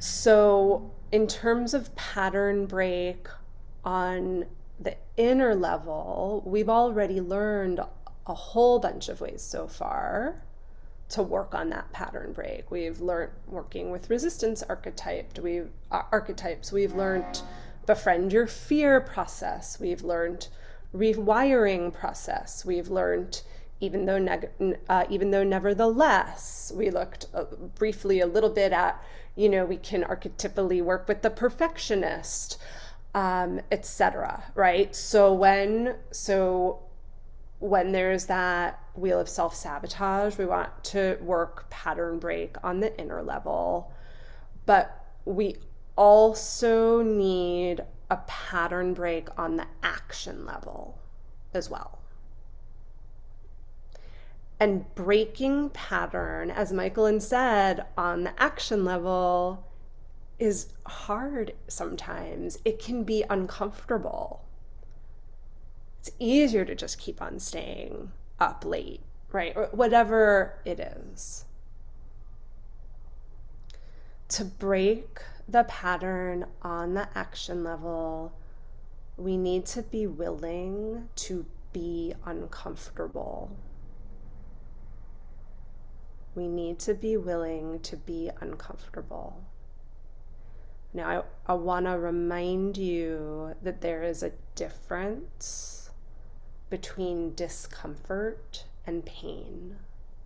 So, in terms of pattern break on the inner level, we've already learned a whole bunch of ways so far to work on that pattern break. We've learned working with resistance archetyped. We've uh, archetypes. We've learned befriend your fear process. We've learned rewiring process. We've learned even though neg- uh, even though nevertheless. We looked uh, briefly a little bit at, you know, we can archetypally work with the perfectionist, um, et cetera. Right? So when so when there's that wheel of self-sabotage, we want to work pattern break on the inner level, but we also need a pattern break on the action level as well. And breaking pattern, as Michaelin said, on the action level is hard sometimes. It can be uncomfortable. It's easier to just keep on staying up late, right? Or whatever it is. To break the pattern on the action level, we need to be willing to be uncomfortable. We need to be willing to be uncomfortable. Now, I, I want to remind you that there is a difference between discomfort and pain.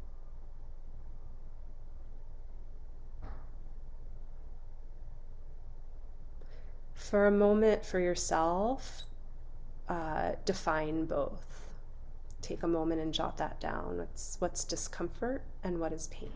For a moment for yourself, uh, define both. Take a moment and jot that down. What's, what's discomfort and what is pain?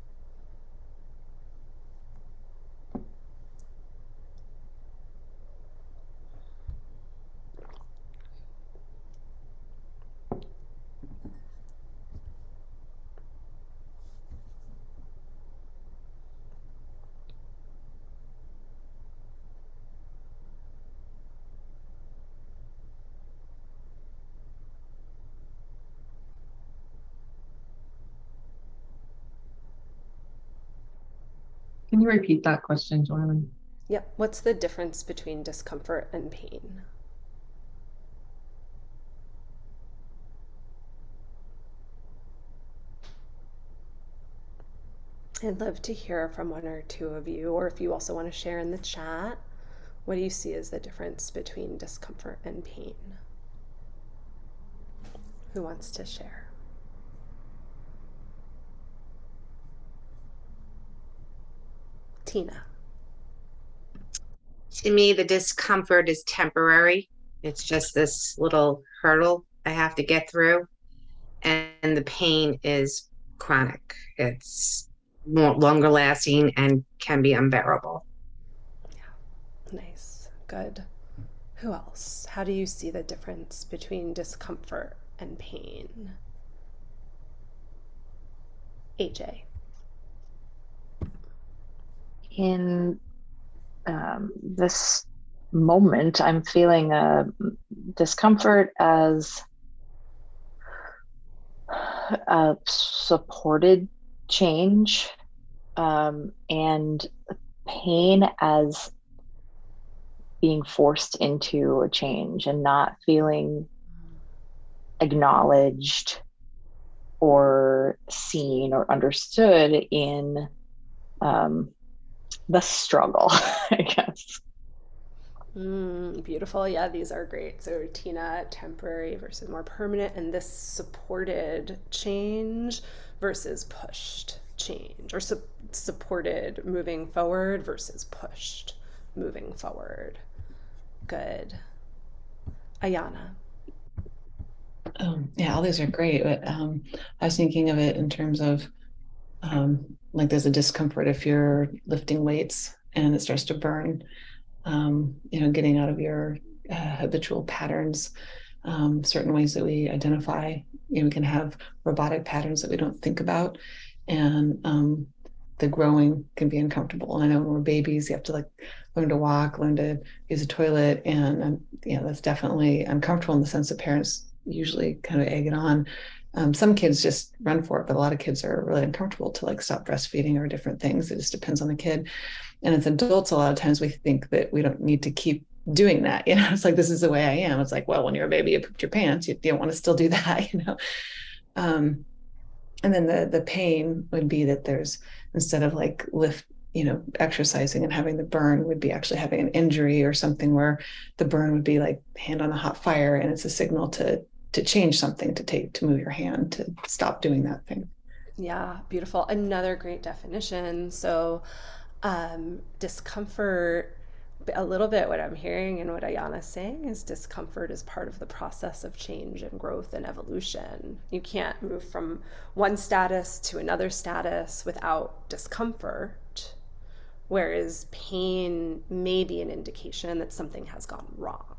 Can you repeat that question, Joanne? Yep. What's the difference between discomfort and pain? I'd love to hear from one or two of you, or if you also want to share in the chat, what do you see as the difference between discomfort and pain? Who wants to share? Tina. To me, the discomfort is temporary. It's just this little hurdle I have to get through. And the pain is chronic. It's more longer lasting and can be unbearable. Yeah, nice, good. Who else? How do you see the difference between discomfort and pain? A J. In um, this moment, I'm feeling a discomfort as a supported change, um, and pain as being forced into a change and not feeling acknowledged or seen or understood in um, the struggle, I guess. Mm, beautiful. Yeah, these are great. So Tina, temporary versus more permanent, and this supported change versus pushed change, or su- supported moving forward versus pushed moving forward. Good. Ayana. Um, yeah, all these are great, but um, I was thinking of it in terms of um, like there's a discomfort if you're lifting weights and it starts to burn, um, you know, getting out of your uh, habitual patterns, um, certain ways that we identify, you know, we can have robotic patterns that we don't think about. And um, the growing can be uncomfortable. And I know when we're babies, you have to like learn to walk, learn to use a toilet. And, um, you know, that's definitely uncomfortable in the sense that parents usually kind of egg it on. Um, some kids just run for it, but a lot of kids are really uncomfortable to like stop breastfeeding or different things. It just depends on the kid. And as adults, a lot of times we think that we don't need to keep doing that. You know, it's like, this is the way I am. It's like, well, when you're a baby, you pooped your pants. You, you don't want to still do that, you know? Um, and then the the pain would be that there's, instead of like lift, you know, exercising and having the burn, would be actually having an injury or something where the burn would be like hand on the hot fire, and it's a signal to to change something, to take, to move your hand, to stop doing that thing. Yeah, beautiful. Another great definition. So, um, discomfort, a little bit what I'm hearing and what Ayana's saying is discomfort is part of the process of change and growth and evolution. You can't move from one status to another status without discomfort, whereas pain may be an indication that something has gone wrong.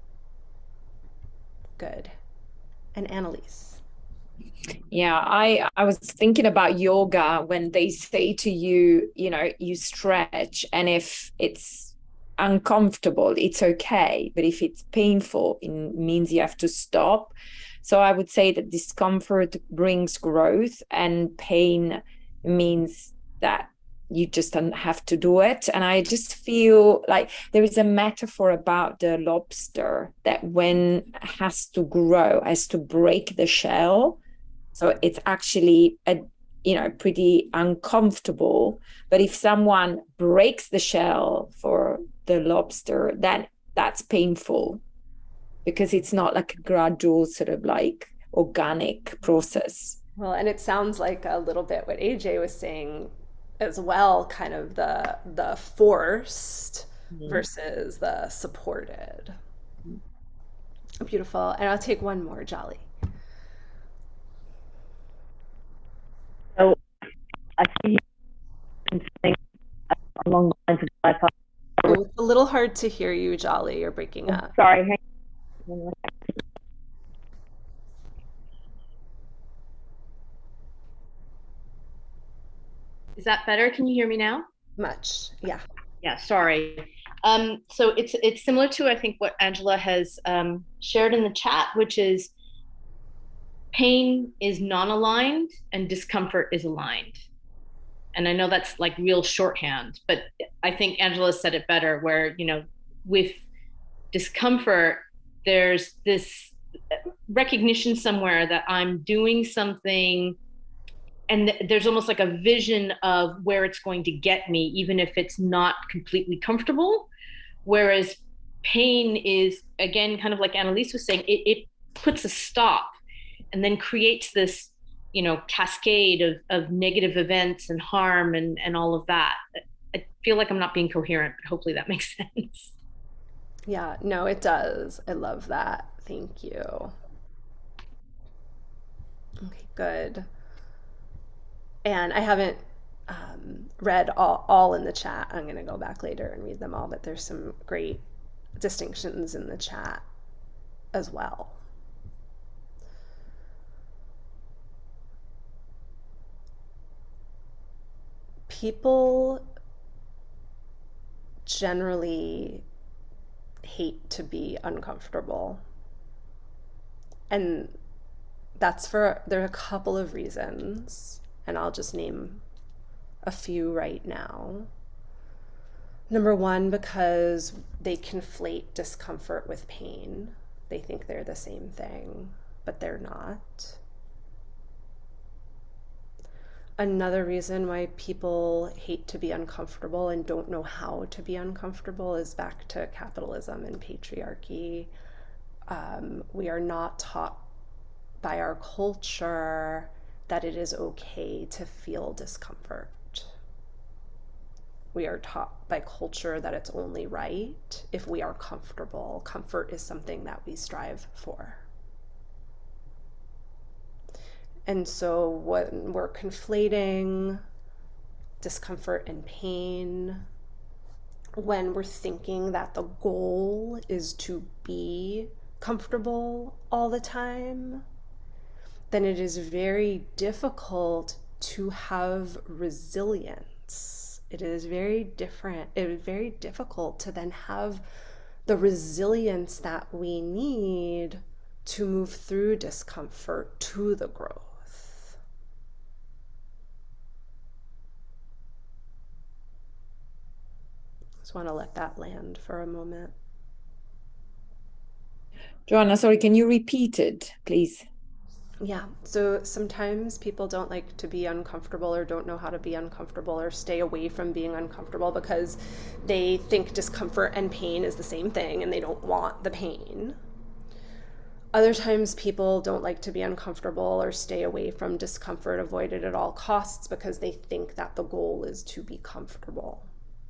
Good. And Annalise. Yeah, I I was thinking about yoga when they say to you, you know, you stretch, and if it's uncomfortable, it's okay. But if it's painful, it means you have to stop. So I would say that discomfort brings growth, and pain means that you just don't have to do it. And I just feel like there is a metaphor about the lobster that when it has to grow, has to break the shell. So it's actually a, you know, pretty uncomfortable. But if someone breaks the shell for the lobster, then that's painful, because it's not like a gradual sort of like organic process. Well, and it sounds like a little bit what A J was saying as well, kind of the the forced mm-hmm. versus the supported. Mm-hmm. Beautiful. And I'll take one more, Jolly. So I see something along the lines of what I thought. Oh, it's a little hard to hear you, Jolly. You're breaking up. Sorry. Hang on. Is that better? Can you hear me now? Much, yeah. Yeah, sorry. Um, so it's it's similar to, I think, what Angela has um, shared in the chat, which is pain is non-aligned and discomfort is aligned. And I know that's like real shorthand, but I think Angela said it better, where, you know, with discomfort, there's this recognition somewhere that I'm doing something, and th- there's almost like a vision of where it's going to get me, even if it's not completely comfortable. Whereas pain is, again, kind of like Annalise was saying, it, it puts a stop and then creates this, you know, cascade of, of negative events and harm and, and all of that. I feel like I'm not being coherent, but hopefully that makes sense. Yeah, no, it does. I love that. Thank you. Okay, good. And I haven't um, read all, all in the chat. I'm going to go back later and read them all, but there's some great distinctions in the chat as well. People generally hate to be uncomfortable. And that's for, there are a couple of reasons, and I'll just name a few right now. Number one, because they conflate discomfort with pain. They think they're the same thing, but they're not. Another reason why people hate to be uncomfortable and don't know how to be uncomfortable is back to capitalism and patriarchy. Um, we are not taught by our culture that it is okay to feel discomfort. We are taught by culture that it's only right if we are comfortable. Comfort is something that we strive for. And so when we're conflating discomfort and pain, when we're thinking that the goal is to be comfortable all the time, then it is very difficult to have resilience. It is very different. It is very difficult to then have the resilience that we need to move through discomfort to the growth. Just want to let that land for a moment. Joanna, sorry, can you repeat it, please? Yeah, so sometimes people don't like to be uncomfortable or don't know how to be uncomfortable or stay away from being uncomfortable because they think discomfort and pain is the same thing and they don't want the pain. Other times people don't like to be uncomfortable or stay away from discomfort, avoid it at all costs because they think that the goal is to be comfortable.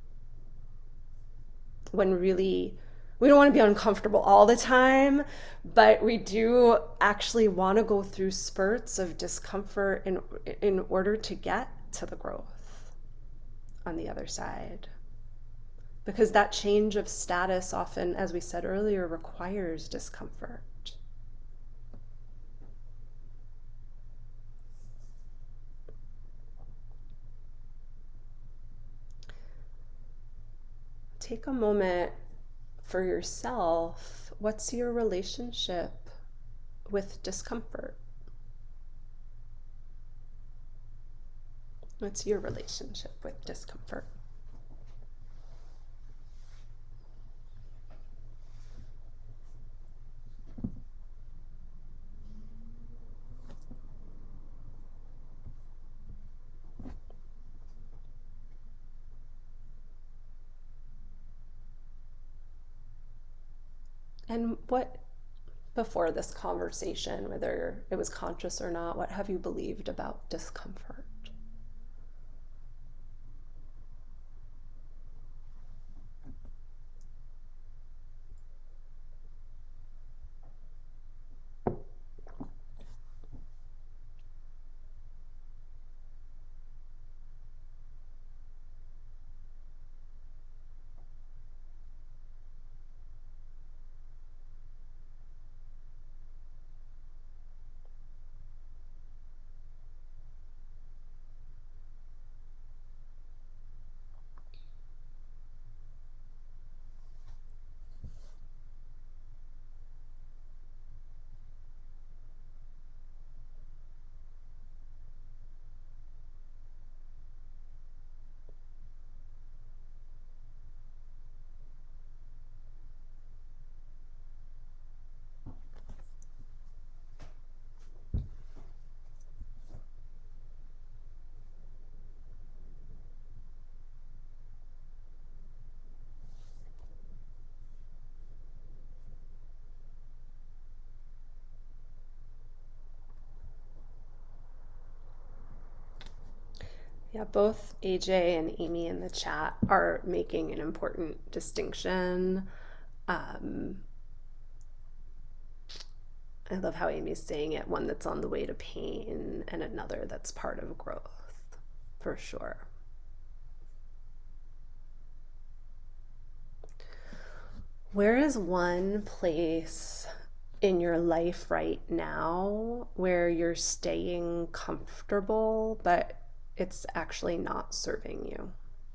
When really, we don't want to be uncomfortable all the time, but we do actually want to go through spurts of discomfort in, in order to get to the growth on the other side. Because that change of status often, as we said earlier, requires discomfort. Take a moment for yourself. What's your relationship with discomfort? What's your relationship with discomfort? And what, before this conversation, whether it was conscious or not, what have you believed about discomfort? Yeah, both A J and Amy in the chat are making an important distinction. Um, I love how Amy's saying it, one that's on the way to pain and another that's part of growth, for sure. Where is one place in your life right now where you're staying comfortable, but it's actually not serving you?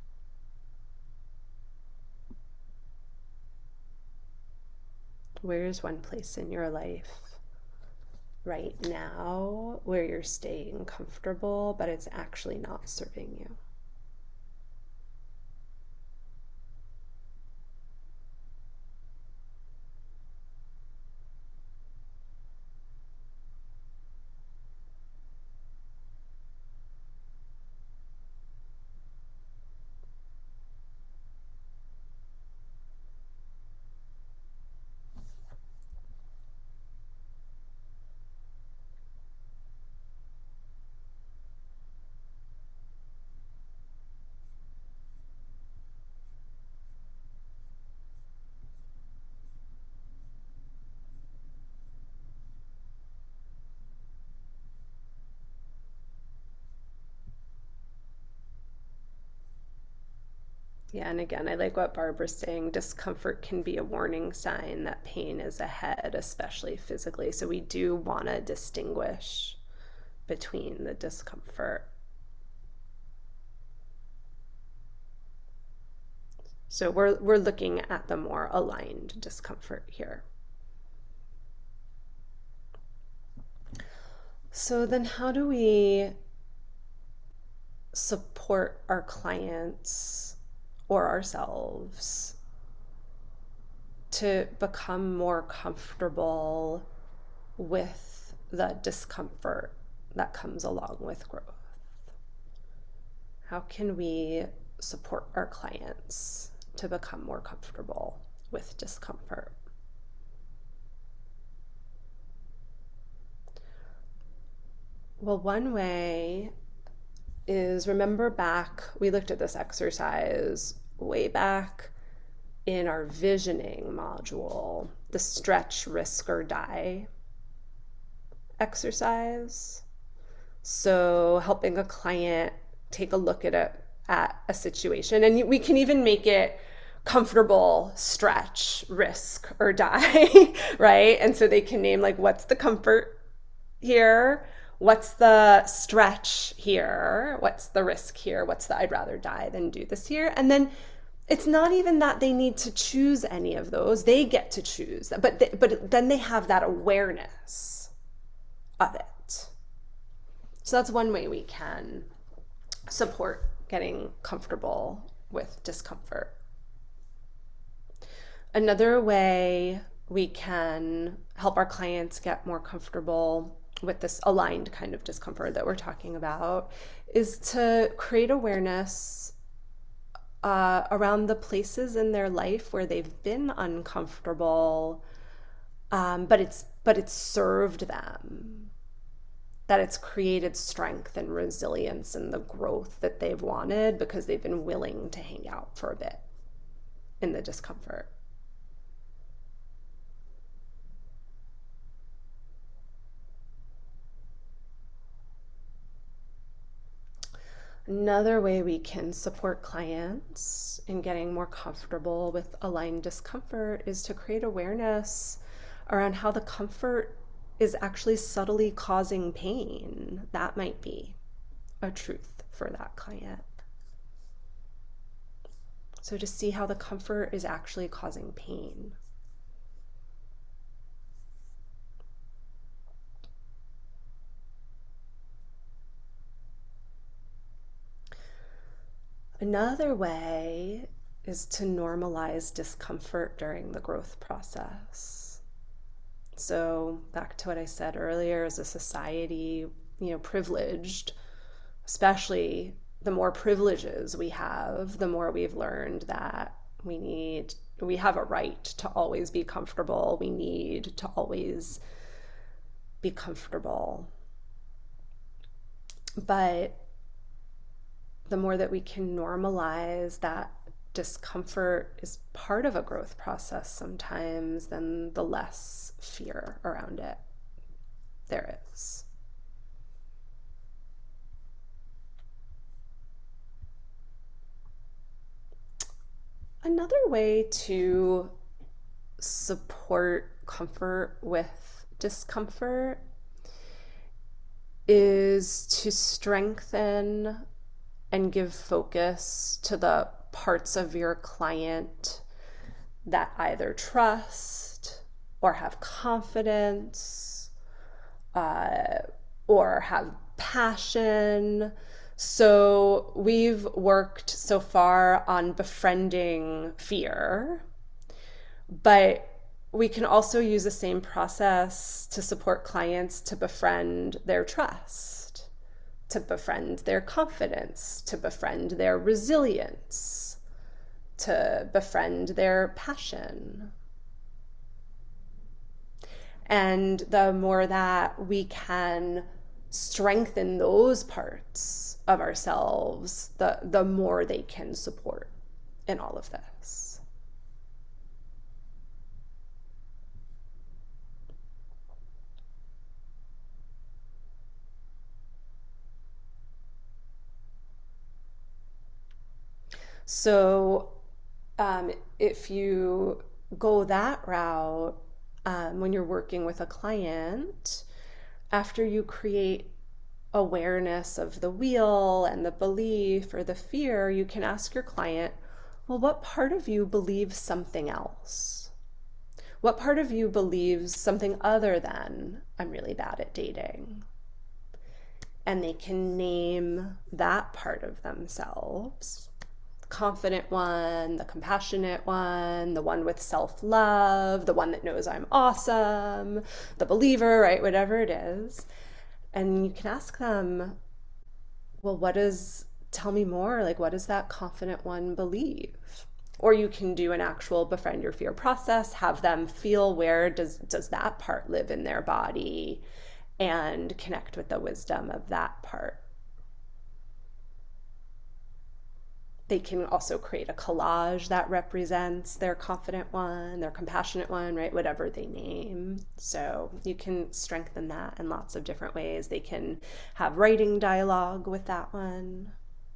Where is one place in your life right now where you're staying comfortable, but it's actually not serving you? Yeah, and again, I like what Barbara's saying. Discomfort can be a warning sign that pain is ahead, especially physically. So we do want to distinguish between the discomfort. So we're, we're looking at the more aligned discomfort here. So then how do we support our clients or ourselves to become more comfortable with the discomfort that comes along with growth? How can we support our clients to become more comfortable with discomfort? Well, one way is, remember back, we looked at this exercise way back in our visioning module, the stretch, risk, or die exercise. So helping a client take a look at a, at a situation, and we can even make it comfortable, stretch, risk, or die, right? And so they can name, like, what's the comfort here? What's the stretch here? What's the risk here? What's the I'd rather die than do this here? And then it's not even that they need to choose any of those. They get to choose, but they, but then they have that awareness of it. So that's one way we can support getting comfortable with discomfort. Another way we can help our clients get more comfortable with this aligned kind of discomfort that we're talking about is to create awareness uh, around the places in their life where they've been uncomfortable, um, but it's but it's served them, that it's created strength and resilience and the growth that they've wanted because they've been willing to hang out for a bit in the discomfort. Another way we can support clients in getting more comfortable with aligned discomfort is to create awareness around how the comfort is actually subtly causing pain. That might be a truth for that client. So to see how the comfort is actually causing pain. Another way is to normalize discomfort during the growth process. So back to what I said earlier, as a society, you know, privileged, especially the more privileges we have, the more we've learned that we need, we have a right to always be comfortable. We need to always be comfortable. But the more that we can normalize that discomfort is part of a growth process sometimes, then the less fear around it there is. Another way to support comfort with discomfort is to strengthen and give focus to the parts of your client that either trust or have confidence uh, or have passion. So we've worked so far on befriending fear, but we can also use the same process to support clients to befriend their trust, to befriend their confidence, to befriend their resilience, to befriend their passion. And the more that we can strengthen those parts of ourselves, the, the more they can support in all of this. So um, if you go that route, um, when you're working with a client, after you create awareness of the wheel and the belief or the fear, you can ask your client, well, what part of you believes something else? What part of you believes something other than I'm really bad at dating? and they can name that part of themselves. Confident one, the compassionate one, the one with self-love, the one that knows I'm awesome, the believer, right? Whatever it is. And you can ask them, well, what is, tell me more, like, what does that confident one believe? Or you can do an actual befriend your fear process, have them feel where does, does that part live in their body, and connect with the wisdom of that part. They can also create a collage that represents their confident one, their compassionate one, right? Whatever they name. So you can strengthen that in lots of different ways. They can have writing dialogue with that one.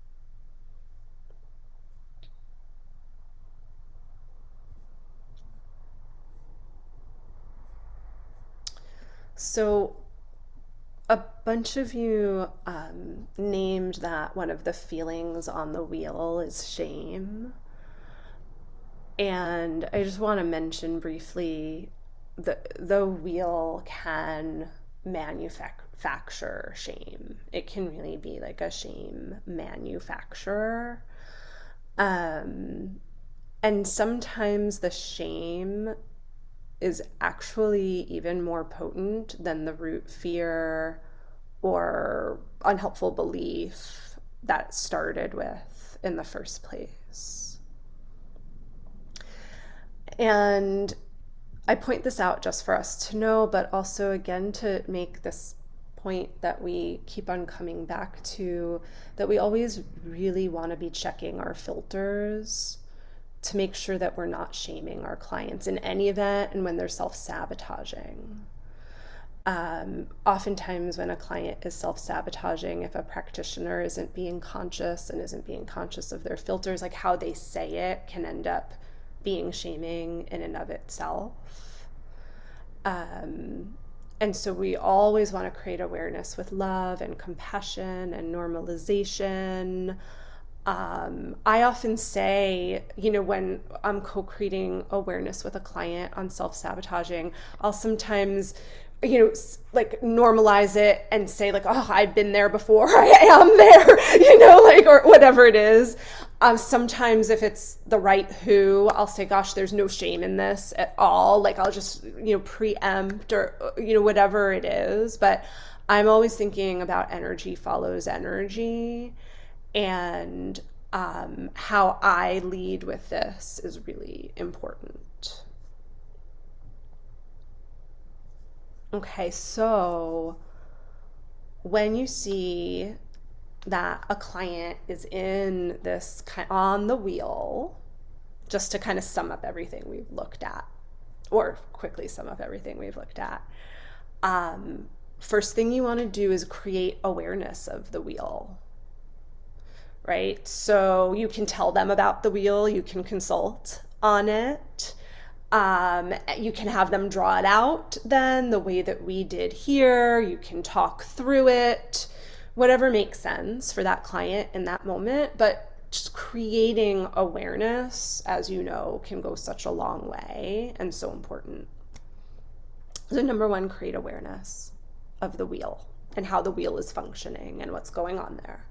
So a bunch of you um, named that one of the feelings on the wheel is shame. And I just want to mention briefly that the wheel can manufacture shame. It can really be like a shame manufacturer. Um, and sometimes the shame is actually even more potent than the root fear or unhelpful belief that it started with in the first place. And I point this out just for us to know, but also again to make this point that we keep on coming back to, that we always really want to be checking our filters to make sure that we're not shaming our clients in any event and when they're self-sabotaging. Um, oftentimes when a client is self-sabotaging, if a practitioner isn't being conscious and isn't being conscious of their filters, like how they say it can end up being shaming in and of itself. Um, and so we always want to create awareness with love and compassion and normalization. Um, I often say, you know, when I'm co-creating awareness with a client on self-sabotaging, I'll sometimes, you know, like normalize it and say like, oh, I've been there before, I am there, you know, like, or whatever it is. Um, sometimes if it's the right who, I'll say, gosh, there's no shame in this at all. Like I'll just, you know, preempt or, you know, whatever it is. But I'm always thinking about energy follows energy. And um, how I lead with this is really important. Okay, so when you see that a client is in this kind on the wheel, just to kind of sum up everything we've looked at, or quickly sum up everything we've looked at, um, first thing you want to do is create awareness of the wheel. Right? So you can tell them about the wheel, you can consult on it. Um, you can have them draw it out then the way that we did here. You can talk through it, whatever makes sense for that client in that moment. But just creating awareness, as you know, can go such a long way and so important. So number one, create awareness of the wheel and how the wheel is functioning and what's going on there.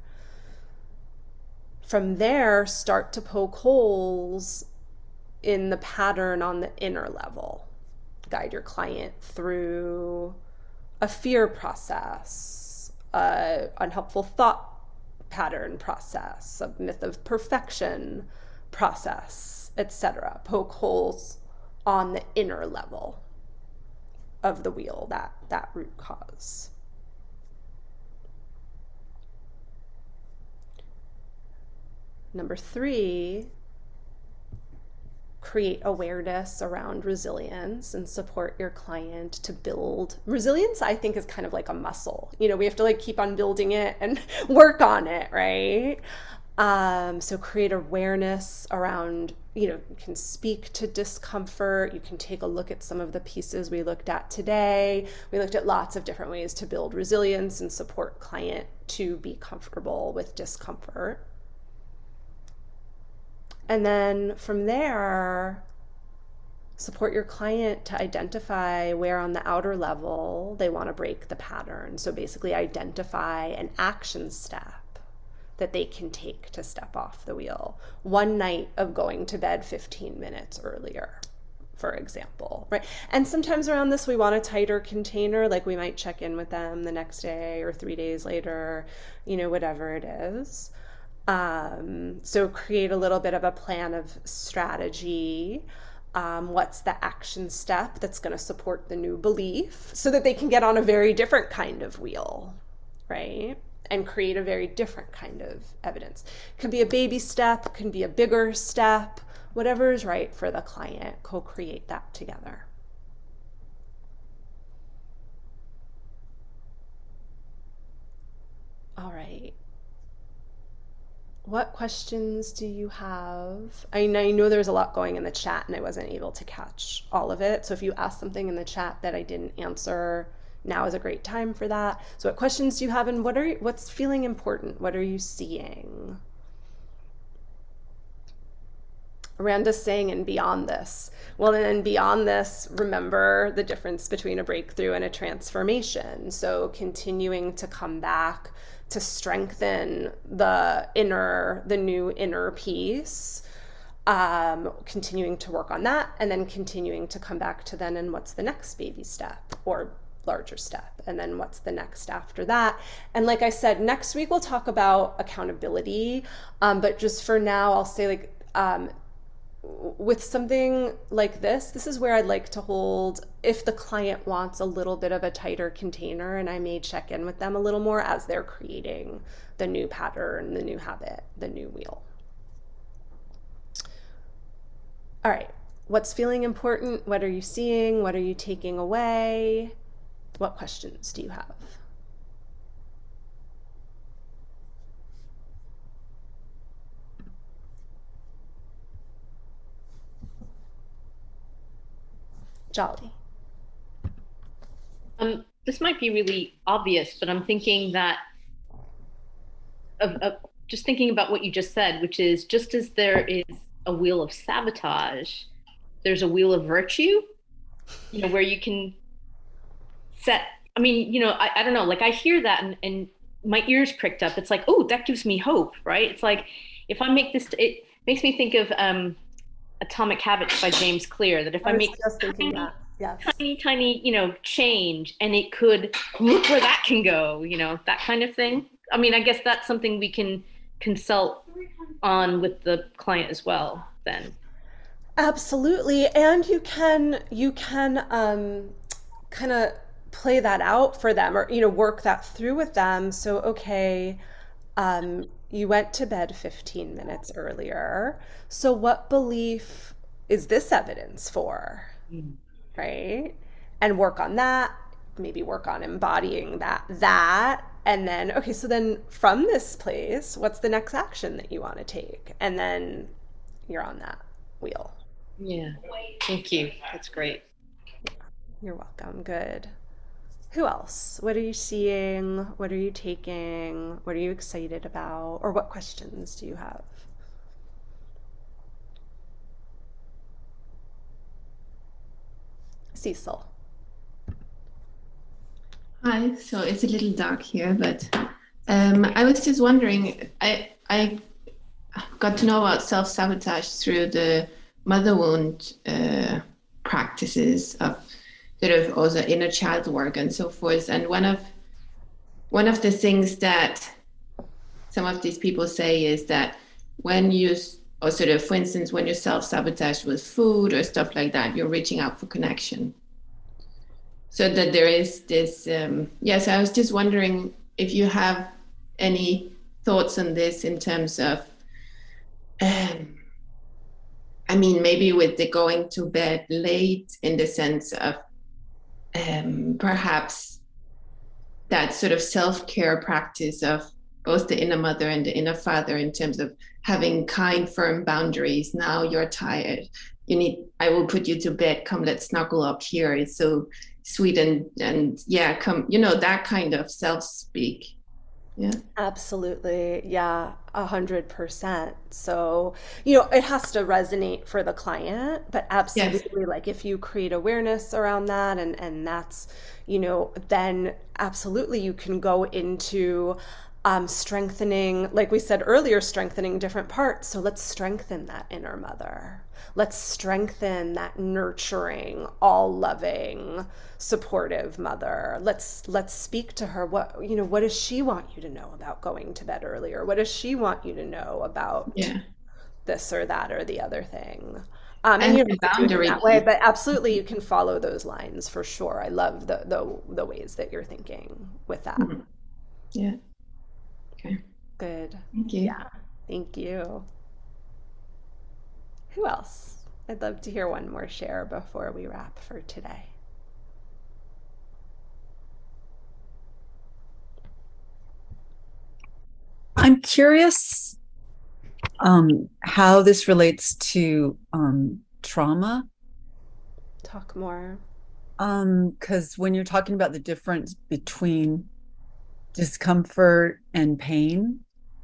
From there, start to poke holes in the pattern on the inner level. Guide your client through a fear process, a unhelpful thought pattern process, a myth of perfection process, et cetera. Poke holes on the inner level of the wheel, that, that root cause. Number three, create awareness around resilience and support your client to build. Resilience, I think, is kind of like a muscle. You know, we have to like keep on building it and work on it, right? Um, so create awareness around, you know, you can speak to discomfort. You can take a look at some of the pieces we looked at today. We looked at lots of different ways to build resilience and support client to be comfortable with discomfort. And then from there, Support your client to identify where on the outer level they want to break the pattern. So basically identify an action step that they can take to step off the wheel. One night of going to bed fifteen minutes earlier, for example, right? And sometimes around this, we want a tighter container, like we might check in with them the next day or three days later, you know, whatever it is. Um, so create a little bit of a plan of strategy. Um, what's the action step that's going to support the new belief so that they can get on a very different kind of wheel, right? And create a very different kind of evidence. Could be a baby step, can be a bigger step, whatever is right for the client. Co-create that together. All right. What questions do you have? I know, I know there's a lot going in the chat and I wasn't able to catch all of it. So if you asked something in the chat that I didn't answer, now is a great time for that. So what questions do you have and what are what's feeling important? What are you seeing? Aranda's saying, and beyond this. Well, then beyond this, remember the difference between a breakthrough and a transformation. So continuing to come back to strengthen the inner, the new inner piece, um, continuing to work on that, and then continuing to come back to then, and what's the next baby step or larger step, and then what's the next after that. And like I said, next week we'll talk about accountability, um, but just for now, I'll say like, um, with something like this, this is where I'd like to hold, if the client wants a little bit of a tighter container, and I may check in with them a little more as they're creating the new pattern, the new habit, the new wheel. All right, what's feeling important? What are you seeing? What are you taking away? What questions do you have? Jolly. Um, this might be really obvious, but I'm thinking that of, of just thinking about what you just said, which is just as there is a wheel of sabotage, there's a wheel of virtue, you know, where you can set, I mean, you know, I, I don't know, like I hear that and, and my ears pricked up. It's like, oh, that gives me hope, right? It's like, if I make this, it makes me think of um, Atomic Habits by James Clear, that if I, I make just thinking tiny, that. Yes. tiny, tiny, you know, change, and it could, look where that can go, you know, that kind of thing. I mean, I guess that's something we can consult on with the client as well then. Absolutely. And you can, you can um, kind of play that out for them, or, you know, work that through with them. So, okay, um, you went to bed fifteen minutes earlier. So what belief is this evidence for? Mm. Right? And work on that, maybe work on embodying that, that, and then, okay, so then from this place, what's the next action that you want to take? And then you're on that wheel. Yeah. Thank you. That's great. You're welcome. Good. Who else? What are you seeing? What are you taking? What are you excited about? Or what questions do you have? Cecil. Hi, so it's a little dark here, but um, I was just wondering, I, I got to know about self-sabotage through the mother wound uh, practices of sort of also inner child work and so forth. And one of one of the things that some of these people say is that when you, or sort of, for instance, when you self-sabotage with food or stuff like that, you're reaching out for connection. So that there is this, um, yes, I was just wondering if you have any thoughts on this in terms of, um, I mean, maybe with the going to bed late, in the sense of um, perhaps that sort of self-care practice of both the inner mother and the inner father, in terms of having kind, firm boundaries. Now you're tired. You need, I will put you to bed. Come, let's snuggle up here. It's so sweet and, and yeah, come, you know, that kind of self-speak. Yeah. Absolutely. Yeah, a hundred percent. So, you know, it has to resonate for the client, but Yes. absolutely, like if you create awareness around that and and that's, you know, then absolutely you can go into um, strengthening, like we said earlier, strengthening different parts. So let's strengthen that inner mother. Let's strengthen that nurturing, all loving, supportive mother. Let's let's speak to her. What, you know, what does she want you to know about going to bed earlier? What does she want you to know about Yeah. this or that or the other thing? Um, and And you don't the have to do it in boundary that way, piece. but absolutely you can follow those lines for sure. I love the the the ways that you're thinking with that. Mhm. Yeah. Okay. Good. Thank you. Yeah. Thank you. Who else? I'd love to hear one more share before we wrap for today. I'm curious um, how this relates to um, trauma. Talk more. Um, because when you're talking about the difference between discomfort and pain,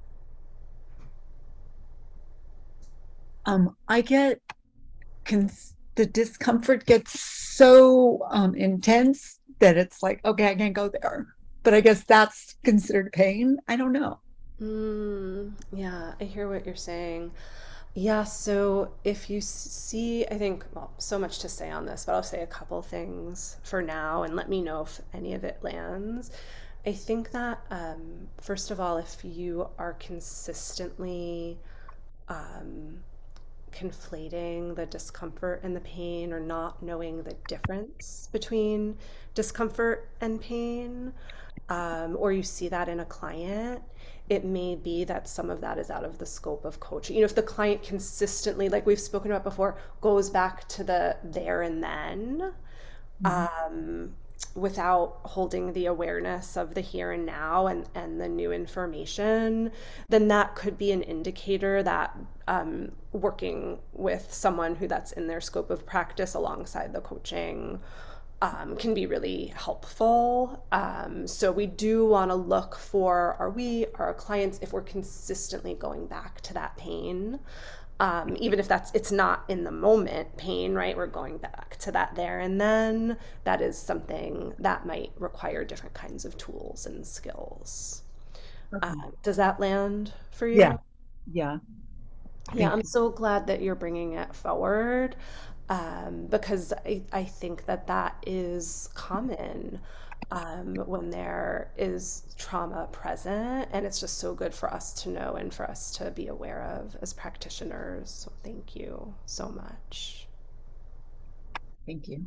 um, I get cons- the discomfort gets so um, intense that it's like, okay, I can't go there. But I guess that's considered pain. I don't know. Mm, yeah, I hear what you're saying. Yeah, so if you s- see, I think, well, so much to say on this, but I'll say a couple things for now and let me know if any of it lands. I think that, um, first of all, if you are consistently um, conflating the discomfort and the pain or not knowing the difference between discomfort and pain, um, or you see that in a client, it may be that some of that is out of the scope of coaching. You know, if the client consistently, like we've spoken about before, goes back to the there and then, um, without holding the awareness of the here and now and, and the new information, then that could be an indicator that um, working with someone who that's in their scope of practice alongside the coaching um, can be really helpful. Um, so we do want to look for, are we, our clients, if we're consistently going back to that pain, um, even if that's, it's not in the moment pain, right? We're going back to that there and then. That is something that might require different kinds of tools and skills. Okay. Uh, does that land for you? Yeah. Yeah. Yeah, Thank I'm you. so glad that you're bringing it forward, um, because I, I think that that is common um, when there is trauma present, and it's just so good for us to know and for us to be aware of as practitioners. So thank you so much. Thank you.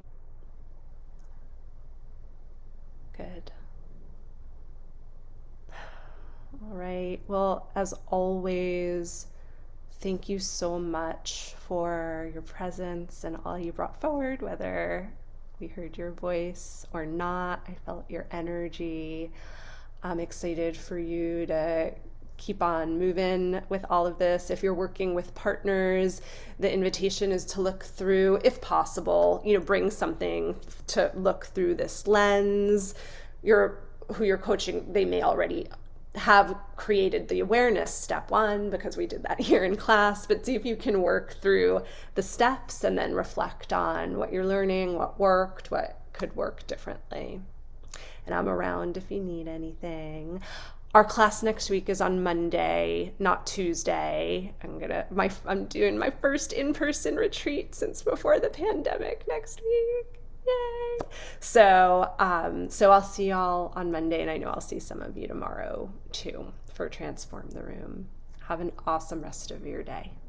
Good. All right. Well, as always, thank you so much for your presence and all you brought forward, whether we heard your voice or not. I felt your energy. I'm excited for you to keep on moving with all of this. If you're working with partners, the invitation is to look through, if possible, you know, bring something to look through this lens. You're who you're coaching, they may already have created the awareness step one because we did that here in class, but see if you can work through the steps and then reflect on what you're learning, what worked, what could work differently. And I'm around if you need anything. Our class next week is on Monday, not Tuesday. I'm gonna my I'm doing my first in-person retreat since before the pandemic next week. Yay! So, um, so I'll see y'all on Monday, and I know I'll see some of you tomorrow too for Transform the Room. Have an awesome rest of your day.